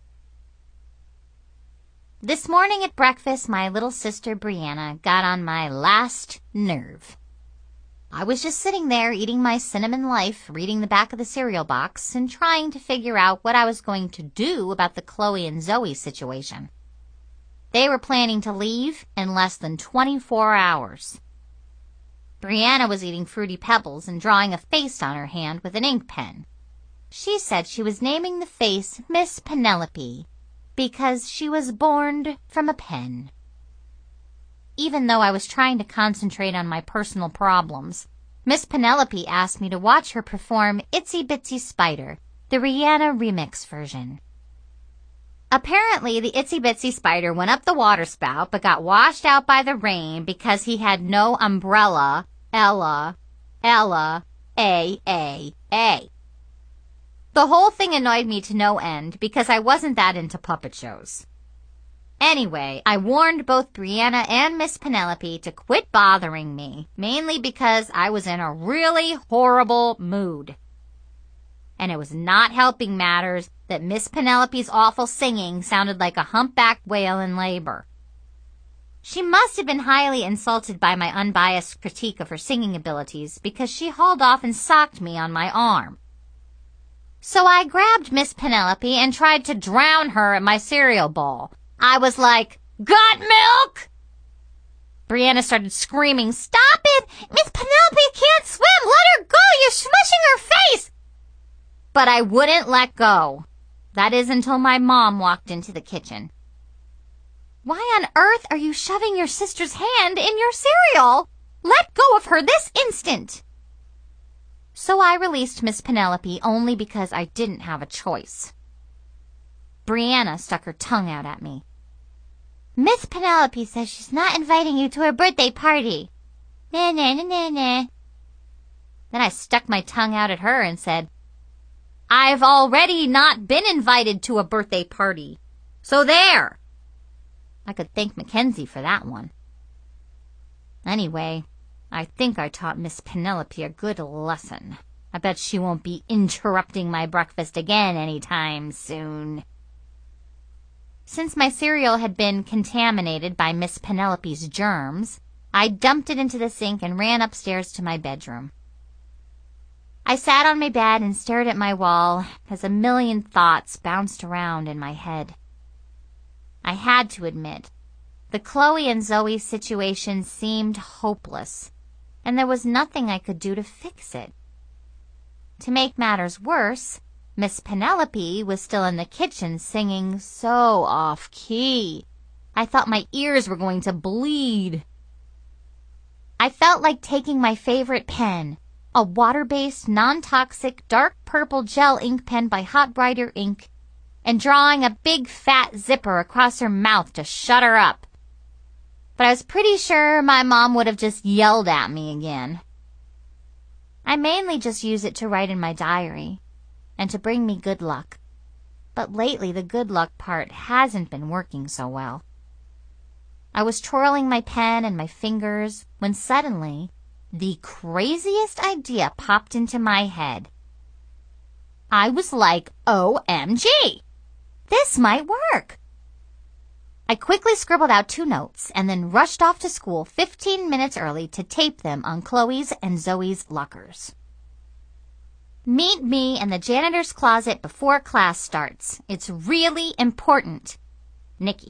This morning at breakfast, my little sister Brianna got on my last nerve. I was just sitting there eating my cinnamon life, reading the back of the cereal box, and trying to figure out what I was going to do about the Chloe and Zoe situation. They were planning to leave in less than twenty-four hours. Brianna was eating Fruity Pebbles and drawing a face on her hand with an ink pen. She said she was naming the face Miss Penelope because she was born from a pen. Even though I was trying to concentrate on my personal problems, Miss Penelope asked me to watch her perform Itsy Bitsy Spider, the Rihanna remix version. Apparently, the Itsy Bitsy Spider went up the water spout but got washed out by the rain because he had no umbrella, Ella, Ella, A, A, A. The whole thing annoyed me to no end because I wasn't that into puppet shows. Anyway, I warned both Brianna and Miss Penelope to quit bothering me, mainly because I was in a really horrible mood. And it was not helping matters that Miss Penelope's awful singing sounded like a humpbacked whale in labor. She must have been highly insulted by my unbiased critique of her singing abilities because she hauled off and socked me on my arm. So I grabbed Miss Penelope and tried to drown her at my cereal bowl. I was like, "Got milk?" Brianna started screaming, "Stop it! Miss Penelope can't swim! Let her go! You're smushing her face!" But I wouldn't let go. That is until my mom walked into the kitchen. "Why on earth are you shoving your sister's hand in your cereal? Let go of her this instant!" So I released Miss Penelope only because I didn't have a choice. Brianna stuck her tongue out at me. "Miss Penelope says she's not inviting you to her birthday party." Nah, nah, nah, nah, nah. Then I stuck my tongue out at her and said, "I've already not been invited to a birthday party. So there." I could thank Mackenzie for that one. Anyway, I think I taught Miss Penelope a good lesson. I bet she won't be interrupting my breakfast again anytime soon. Since my cereal had been contaminated by Miss Penelope's germs, I dumped it into the sink and ran upstairs to my bedroom. I sat on my bed and stared at my wall as a million thoughts bounced around in my head. I had to admit, the Chloe and Zoe situation seemed hopeless, and there was nothing I could do to fix it. To make matters worse, Miss Penelope was still in the kitchen singing so off-key. I thought my ears were going to bleed. I felt like taking my favorite pen, a water-based, non-toxic, dark purple gel ink pen by Hot Brighter Ink, and drawing a big fat zipper across her mouth to shut her up. But I was pretty sure my mom would have just yelled at me again. I mainly just use it to write in my diary and to bring me good luck. But lately the good luck part hasn't been working so well. I was twirling my pen and my fingers when suddenly the craziest idea popped into my head. I was like, O M G! This might work! I quickly scribbled out two notes and then rushed off to school fifteen minutes early to tape them on Chloe's and Zoe's lockers. Meet me in the janitor's closet before class starts. It's really important. Nikki.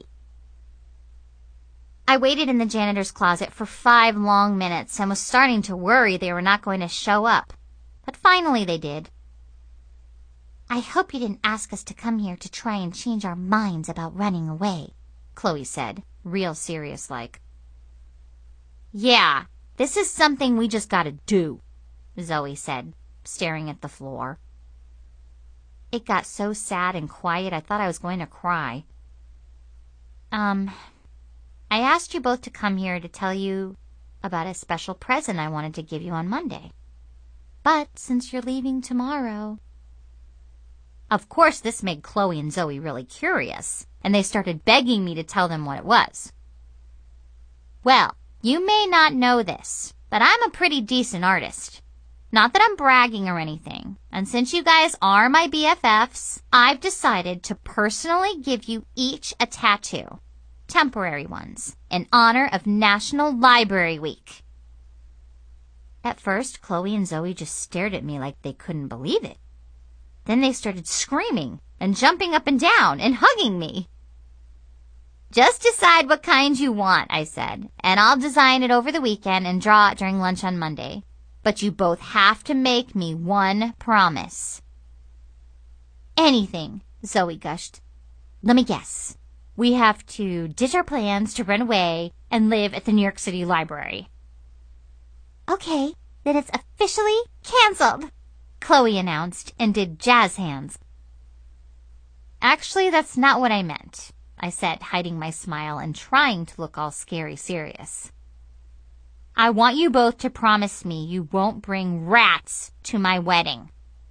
I waited in the janitor's closet for five long minutes and was starting to worry they were not going to show up. But finally they did. I hope you didn't ask us to come here to try and change our minds about running away, Chloe said, real serious-like. Yeah, this is something we just gotta do, Zoe said, staring at the floor. It got so sad and quiet I thought I was going to cry. Um... I asked you both to come here to tell you about a special present I wanted to give you on Monday. But since you're leaving tomorrow... Of course, this made Chloe and Zoe really curious, and they started begging me to tell them what it was. Well, you may not know this, but I'm a pretty decent artist. Not that I'm bragging or anything, and since you guys are my B F Fs, I've decided to personally give you each a tattoo. Temporary ones, in honor of National Library Week. At first, Chloe and Zoe just stared at me like they couldn't believe it. Then they started screaming and jumping up and down and hugging me. Just decide what kind you want, I said, and I'll design it over the weekend and draw it during lunch on Monday. But you both have to make me one promise. Anything, Zoe gushed. Let me guess. We have to ditch our plans to run away and live at the New York City Library. Okay, then it's officially canceled, Chloe announced and did jazz hands. Actually, that's not what I meant, I said, hiding my smile and trying to look all scary serious. I want you both to promise me you won't bring rats to my wedding.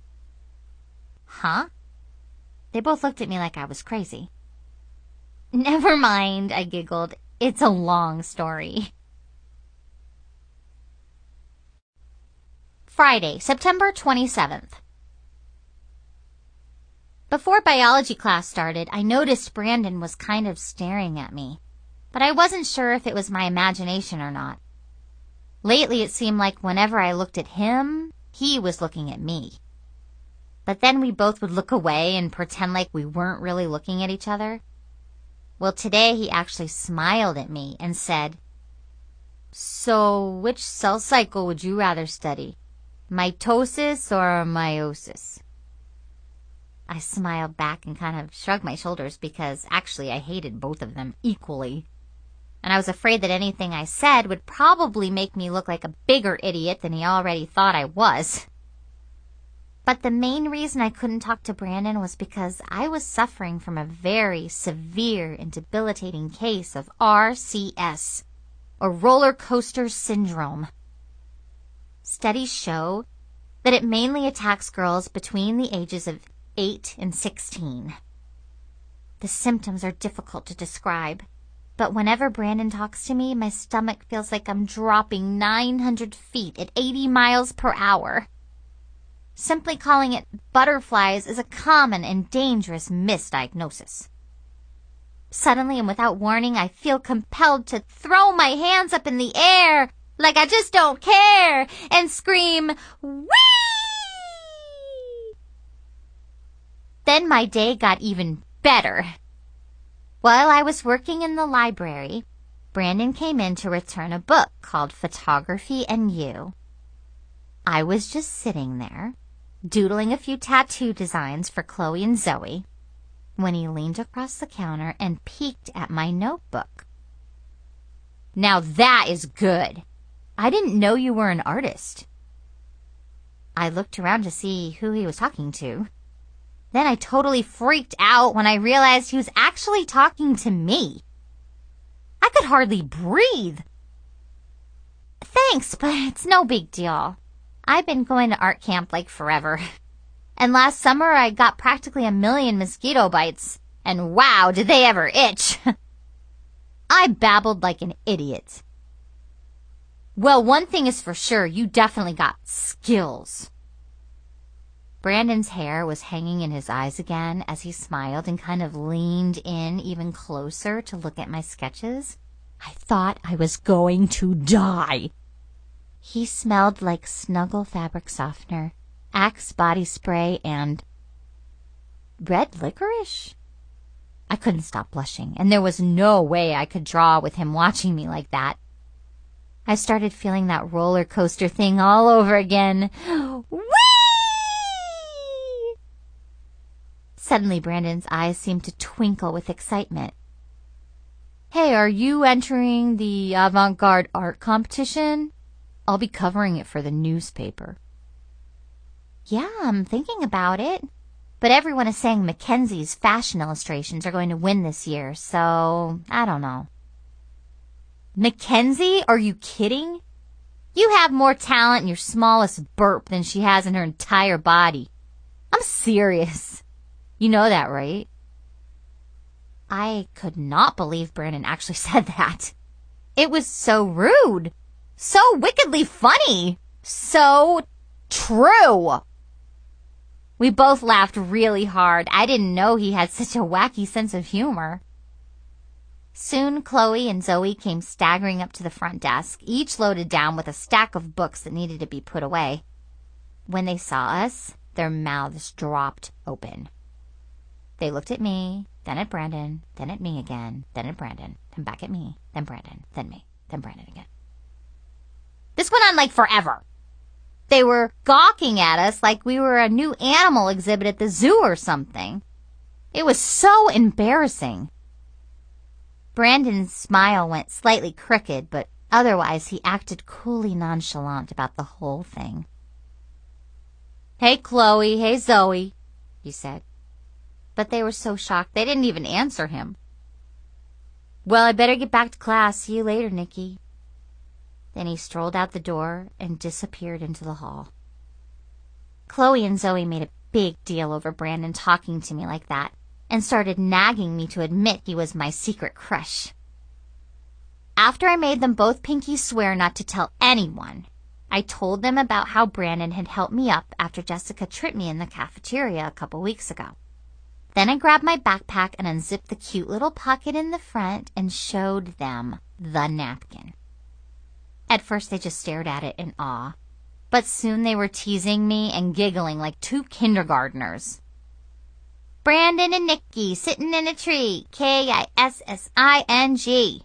Huh? They both looked at me like I was crazy. Never mind, I giggled. It's a long story. Friday, September twenty-seventh. Before biology class started, I noticed Brandon was kind of staring at me, but I wasn't sure if it was my imagination or not. Lately, it seemed like whenever I looked at him, he was looking at me. But then we both would look away and pretend like we weren't really looking at each other. Well, today he actually smiled at me and said, So, which cell cycle would you rather study? Mitosis or meiosis? I smiled back and kind of shrugged my shoulders because actually I hated both of them equally. And I was afraid that anything I said would probably make me look like a bigger idiot than he already thought I was. But the main reason I couldn't talk to Brandon was because I was suffering from a very severe and debilitating case of R C S, or roller coaster syndrome. Studies show that it mainly attacks girls between the ages of eight and sixteen. The symptoms are difficult to describe, but whenever Brandon talks to me, my stomach feels like I'm dropping nine hundred feet at eighty miles per hour. Simply calling it butterflies is a common and dangerous misdiagnosis. Suddenly and without warning, I feel compelled to throw my hands up in the air like I just don't care and scream, "Whee!" Then my day got even better. While I was working in the library, Brandon came in to return a book called Photography and You. I was just sitting there, doodling a few tattoo designs for Chloe and Zoe, when he leaned across the counter and peeked at my notebook. Now that is good. I didn't know you were an artist. I looked around to see who he was talking to. Then I totally freaked out when I realized he was actually talking to me. I could hardly breathe. Thanks, but it's no big deal. I've been going to art camp like forever. And last summer I got practically a million mosquito bites. And wow, did they ever itch. I babbled like an idiot. Well, one thing is for sure, you definitely got skills. Brandon's hair was hanging in his eyes again as he smiled and kind of leaned in even closer to look at my sketches. I thought I was going to die. He smelled like Snuggle fabric softener, Axe body spray, and red licorice. I couldn't stop blushing, and there was no way I could draw with him watching me like that. I started feeling that roller coaster thing all over again. Whee! Suddenly, Brandon's eyes seemed to twinkle with excitement. Hey, are you entering the avant-garde art competition? I'll be covering it for the newspaper. Yeah, I'm thinking about it. But everyone is saying Mackenzie's fashion illustrations are going to win this year, so I don't know. Mackenzie? Are you kidding? You have more talent in your smallest burp than she has in her entire body. I'm serious. You know that, right? I could not believe Brandon actually said that. It was so rude. So wickedly funny. So true. We both laughed really hard. I didn't know he had such a wacky sense of humor. Soon Chloe and Zoe came staggering up to the front desk, each loaded down with a stack of books that needed to be put away. When they saw us, their mouths dropped open. They looked at me, then at Brandon, then at me again, then at Brandon, then back at me, then Brandon, then me, then Brandon again. This went on like forever. They were gawking at us like we were a new animal exhibit at the zoo or something. It was so embarrassing. Brandon's smile went slightly crooked, but otherwise he acted coolly nonchalant about the whole thing. Hey, Chloe. Hey, Zoe, he said. But they were so shocked they didn't even answer him. Well, I better get back to class. See you later, Nikki. Then he strolled out the door and disappeared into the hall. Chloe and Zoe made a big deal over Brandon talking to me like that and started nagging me to admit he was my secret crush. After I made them both pinky swear not to tell anyone, I told them about how Brandon had helped me up after Jessica tripped me in the cafeteria a couple weeks ago. Then I grabbed my backpack and unzipped the cute little pocket in the front and showed them the napkin. At first they just stared at it in awe, but soon they were teasing me and giggling like two kindergartners. Brandon and Nikki sitting in a tree, K I S S I N G.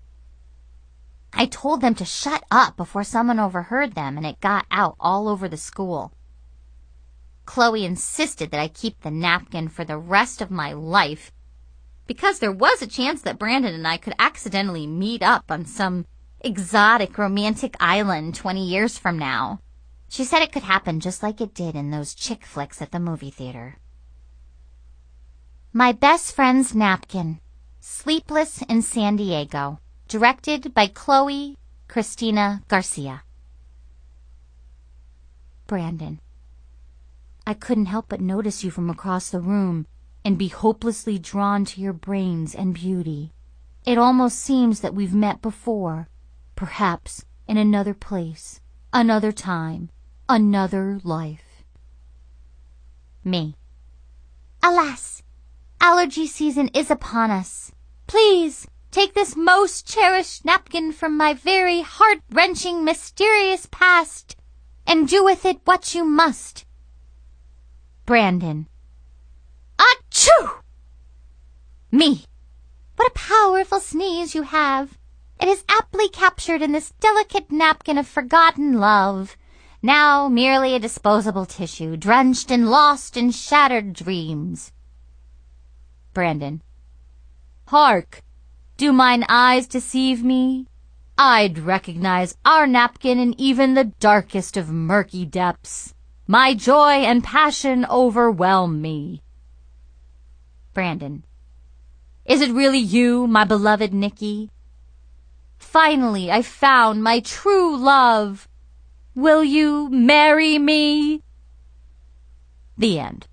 I told them to shut up before someone overheard them, and it got out all over the school. Chloe insisted that I keep the napkin for the rest of my life, because there was a chance that Brandon and I could accidentally meet up on some exotic romantic island twenty years from now. She said it could happen just like it did in those chick flicks at the movie theater. My Best Friend's Napkin, Sleepless in San Diego, directed by Chloe Christina Garcia. Brandon, I couldn't help but notice you from across the room and be hopelessly drawn to your brains and beauty. It almost seems that we've met before, perhaps in another place, another time, another life. Me. Alas, allergy season is upon us. Please take this most cherished napkin from my very heart-wrenching, mysterious past and do with it what you must. Brandon. Achoo! Me. What a powerful sneeze you have. It is aptly captured in this delicate napkin of forgotten love, now merely a disposable tissue, drenched and lost in shattered dreams. Brandon. Hark! Do mine eyes deceive me? I'd recognize our napkin in even the darkest of murky depths. My joy and passion overwhelm me. Brandon. Is it really you, my beloved Nikki? Finally, I found my true love. Will you marry me? The end.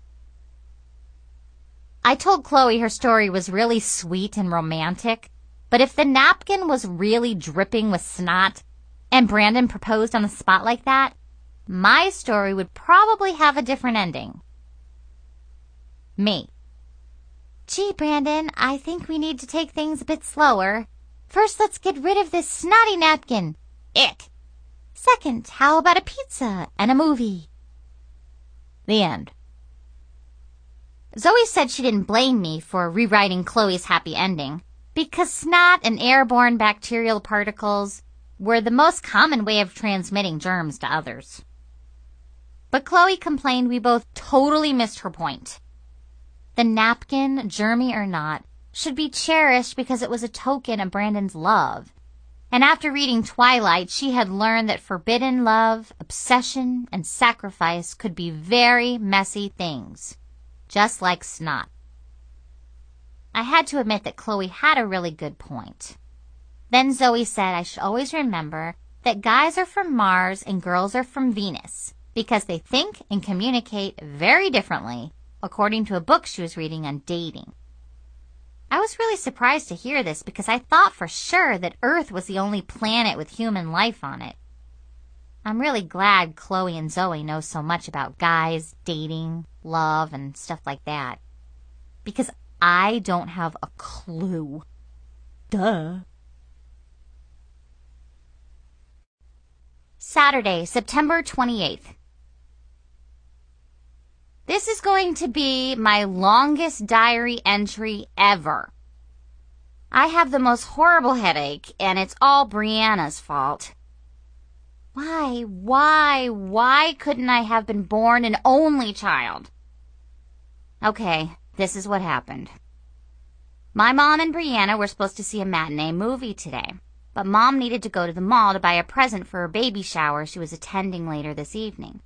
I told Chloe her story was really sweet and romantic, but if the napkin was really dripping with snot and Brandon proposed on the spot like that, my story would probably have a different ending. Me. Gee, Brandon, I think we need to take things a bit slower. First, let's get rid of this snotty napkin. Ick. Second, how about a pizza and a movie? The end. Zoe said she didn't blame me for rewriting Chloe's happy ending, because snot and airborne bacterial particles were the most common way of transmitting germs to others. But Chloe complained we both totally missed her point. The napkin, germy or not, should be cherished because it was a token of Brandon's love. And after reading Twilight, she had learned that forbidden love, obsession, and sacrifice could be very messy things, just like snot. I had to admit that Chloe had a really good point. Then Zoe said I should always remember that guys are from Mars and girls are from Venus because they think and communicate very differently, according to a book she was reading on dating. I was really surprised to hear this because I thought for sure that Earth was the only planet with human life on it. I'm really glad Chloe and Zoe know so much about guys, dating, love, and stuff like that. Because I don't have a clue. Duh. Saturday, September twenty-eighth. This is going to be my longest diary entry ever. I have the most horrible headache, and it's all Brianna's fault. Why, why, why couldn't I have been born an only child? Okay, this is what happened. My mom and Brianna were supposed to see a matinee movie today, but Mom needed to go to the mall to buy a present for her baby shower she was attending later this evening.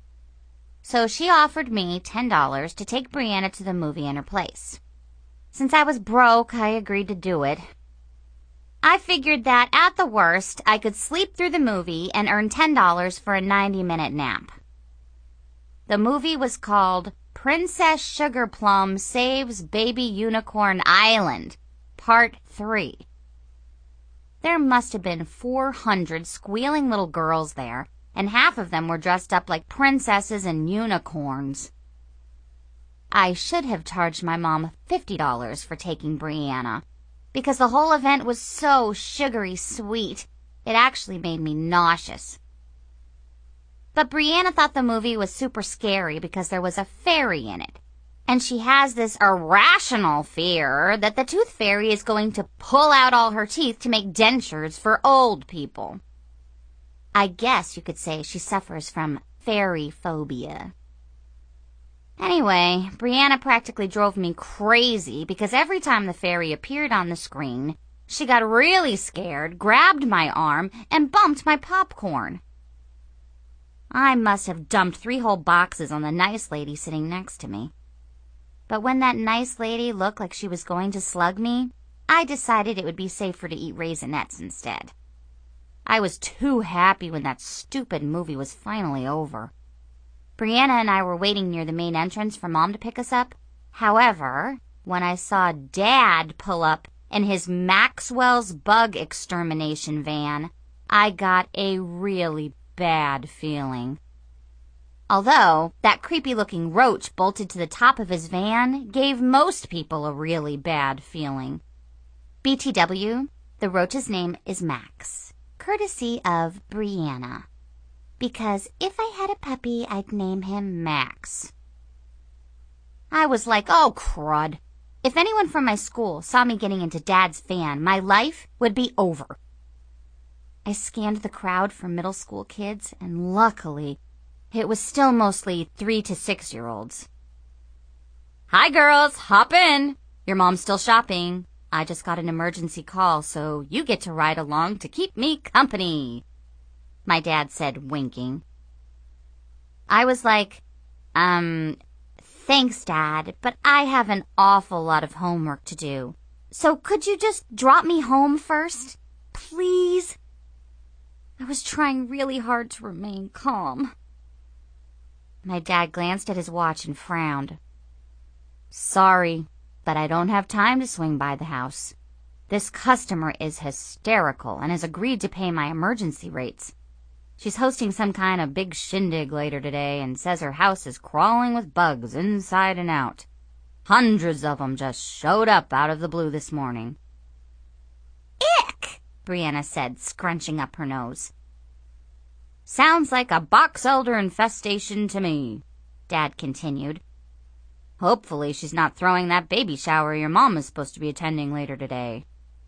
So she offered me ten dollars to take Brianna to the movie in her place. Since I was broke, I agreed to do it. I figured that, at the worst, I could sleep through the movie and earn ten dollars for a ninety-minute nap. The movie was called Princess Sugarplum Saves Baby Unicorn Island, Part three. There must have been four hundred squealing little girls there, and half of them were dressed up like princesses and unicorns. I should have charged my mom fifty dollars for taking Brianna, because the whole event was so sugary sweet, it actually made me nauseous. But Brianna thought the movie was super scary because there was a fairy in it, and she has this irrational fear that the tooth fairy is going to pull out all her teeth to make dentures for old people. I guess you could say she suffers from fairy phobia. Anyway, Brianna practically drove me crazy because every time the fairy appeared on the screen, she got really scared, grabbed my arm, and bumped my popcorn. I must have dumped three whole boxes on the nice lady sitting next to me. But when that nice lady looked like she was going to slug me, I decided it would be safer to eat Raisinets instead. I was too happy when that stupid movie was finally over. Brianna and I were waiting near the main entrance for Mom to pick us up. However, when I saw Dad pull up in his Maxwell's bug extermination van, I got a really bad feeling. Although that creepy-looking roach bolted to the top of his van gave most people a really bad feeling. B T W, the roach's name is Max, courtesy of Brianna. Because if I had a puppy, I'd name him Max. I was like, oh, crud. If anyone from my school saw me getting into Dad's van, my life would be over. I scanned the crowd for middle school kids, and luckily, it was still mostly three to six-year-olds. Hi, girls, hop in. Your mom's still shopping. I just got an emergency call, so you get to ride along to keep me company, my dad said, winking. I was like, um, thanks, Dad, but I have an awful lot of homework to do. So could you just drop me home first? Please? I was trying really hard to remain calm. My dad glanced at his watch and frowned. Sorry, but I don't have time to swing by the house. This customer is hysterical and has agreed to pay my emergency rates. She's hosting some kind of big shindig later today and says her house is crawling with bugs inside and out. Hundreds of them just showed up out of the blue this morning. Ick, Brianna said, scrunching up her nose. Sounds like a box elder infestation to me, Dad continued. Hopefully she's not throwing that baby shower your mom is supposed to be attending later today.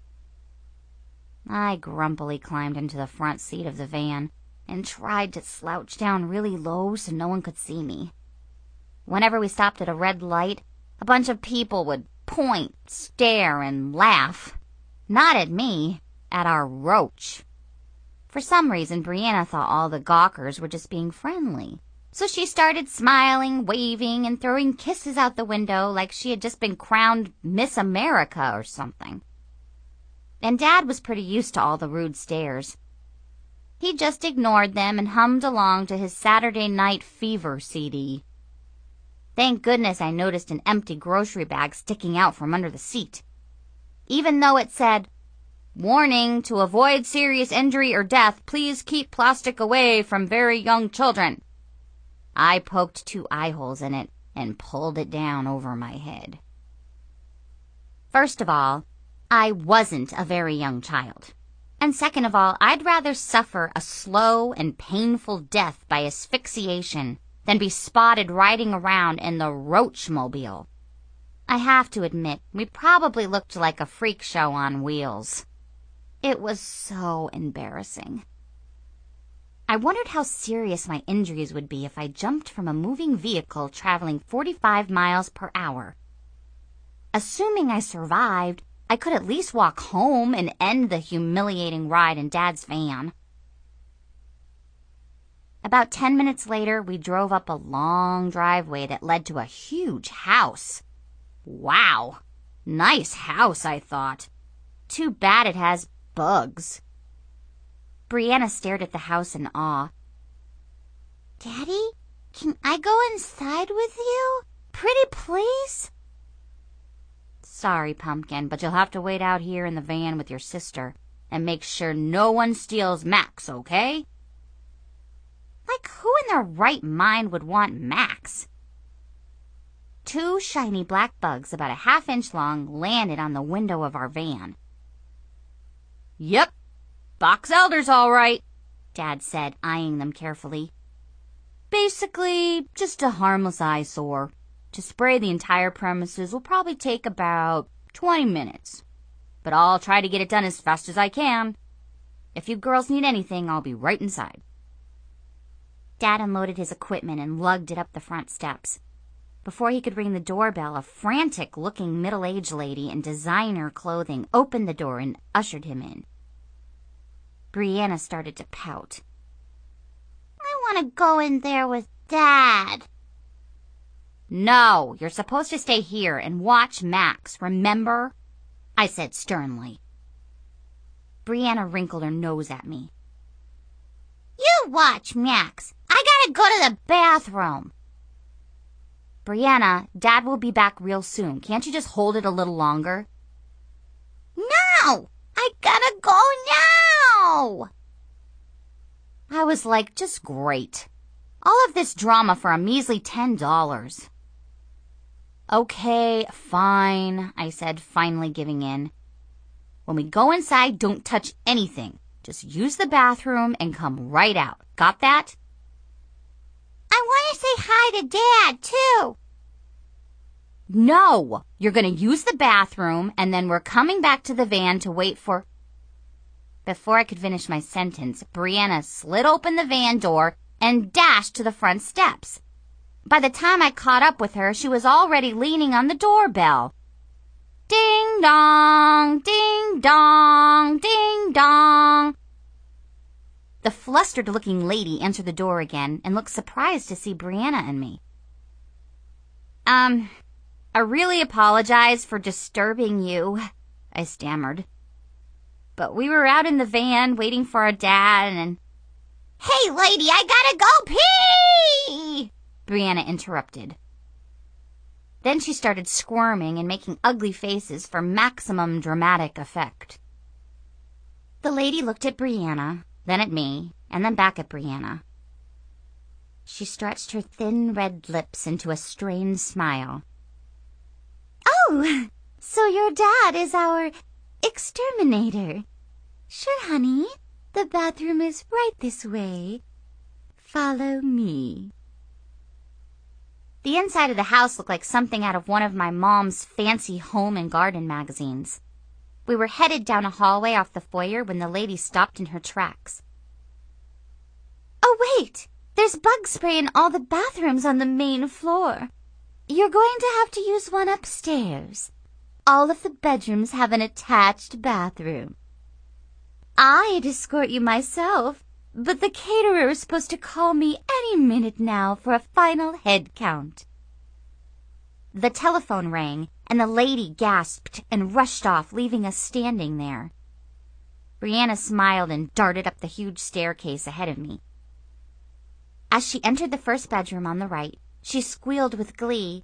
I grumpily climbed into the front seat of the van and tried to slouch down really low so no one could see me. Whenever we stopped at a red light, a bunch of people would point, stare, and laugh. Not at me, at our roach. For some reason, Brianna thought all the gawkers were just being friendly. So she started smiling, waving, and throwing kisses out the window like she had just been crowned Miss America or something. And Dad was pretty used to all the rude stares. He just ignored them and hummed along to his Saturday Night Fever C D. Thank goodness I noticed an empty grocery bag sticking out from under the seat. Even though it said, "Warning, to avoid serious injury or death, please keep plastic away from very young children." I poked two eye holes in it and pulled it down over my head. First of all, I wasn't a very young child. And second of all, I'd rather suffer a slow and painful death by asphyxiation than be spotted riding around in the Roachmobile. I have to admit, we probably looked like a freak show on wheels. It was so embarrassing. I wondered how serious my injuries would be if I jumped from a moving vehicle traveling forty-five miles per hour. Assuming I survived, I could at least walk home and end the humiliating ride in Dad's van. About ten minutes later, we drove up a long driveway that led to a huge house. Wow, nice house, I thought. Too bad it has bugs. Brianna stared at the house in awe. Daddy, can I go inside with you? Pretty please? Sorry, Pumpkin, but you'll have to wait out here in the van with your sister and make sure no one steals Max, okay? Like, who in their right mind would want Max? Two shiny black bugs about a half inch long landed on the window of our van. Yep, box elders all right, Dad said, eyeing them carefully. Basically, just a harmless eyesore. To spray the entire premises will probably take about twenty minutes. But I'll try to get it done as fast as I can. If you girls need anything, I'll be right inside. Dad unloaded his equipment and lugged it up the front steps. Before he could ring the doorbell, a frantic-looking middle-aged lady in designer clothing opened the door and ushered him in. Brianna started to pout. I want to go in there with Dad. No, you're supposed to stay here and watch Max, remember? I said sternly. Brianna wrinkled her nose at me. You watch, Max. I gotta go to the bathroom. Brianna, Dad will be back real soon. Can't you just hold it a little longer? No! I gotta go now! I was like, just great. All of this drama for a measly ten dollars. Okay, fine, I said, finally giving in. When we go inside, don't touch anything. Just use the bathroom and come right out. Got that? I want to say hi to Dad, too. No! You're gonna use the bathroom, and then we're coming back to the van to wait for... Before I could finish my sentence, Brianna slid open the van door and dashed to the front steps. By the time I caught up with her, she was already leaning on the doorbell. Ding dong, ding dong, ding dong. The flustered-looking lady answered the door again and looked surprised to see Brianna and me. Um, I really apologize for disturbing you, I stammered. But we were out in the van waiting for our dad and... Hey, lady, I gotta go pee! Brianna interrupted. Then she started squirming and making ugly faces for maximum dramatic effect. The lady looked at Brianna, then at me, and then back at Brianna. She stretched her thin red lips into a strained smile. Oh, so your dad is our exterminator. Sure, honey. The bathroom is right this way. Follow me. The inside of the house looked like something out of one of my mom's fancy home and garden magazines. We were headed down a hallway off the foyer when the lady stopped in her tracks. Oh, wait! There's bug spray in all the bathrooms on the main floor. You're going to have to use one upstairs. All of the bedrooms have an attached bathroom. I'd escort you myself, but the caterer is supposed to call me any minute now for a final head count. The telephone rang, and the lady gasped and rushed off, leaving us standing there. Brianna smiled and darted up the huge staircase ahead of me. As she entered the first bedroom on the right, she squealed with glee,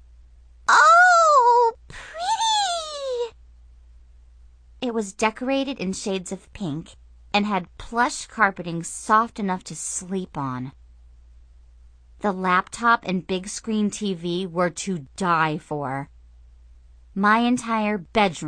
"Oh, pretty!" It was decorated in shades of pink and had plush carpeting soft enough to sleep on. The laptop and big screen T V were to die for. My entire bedroom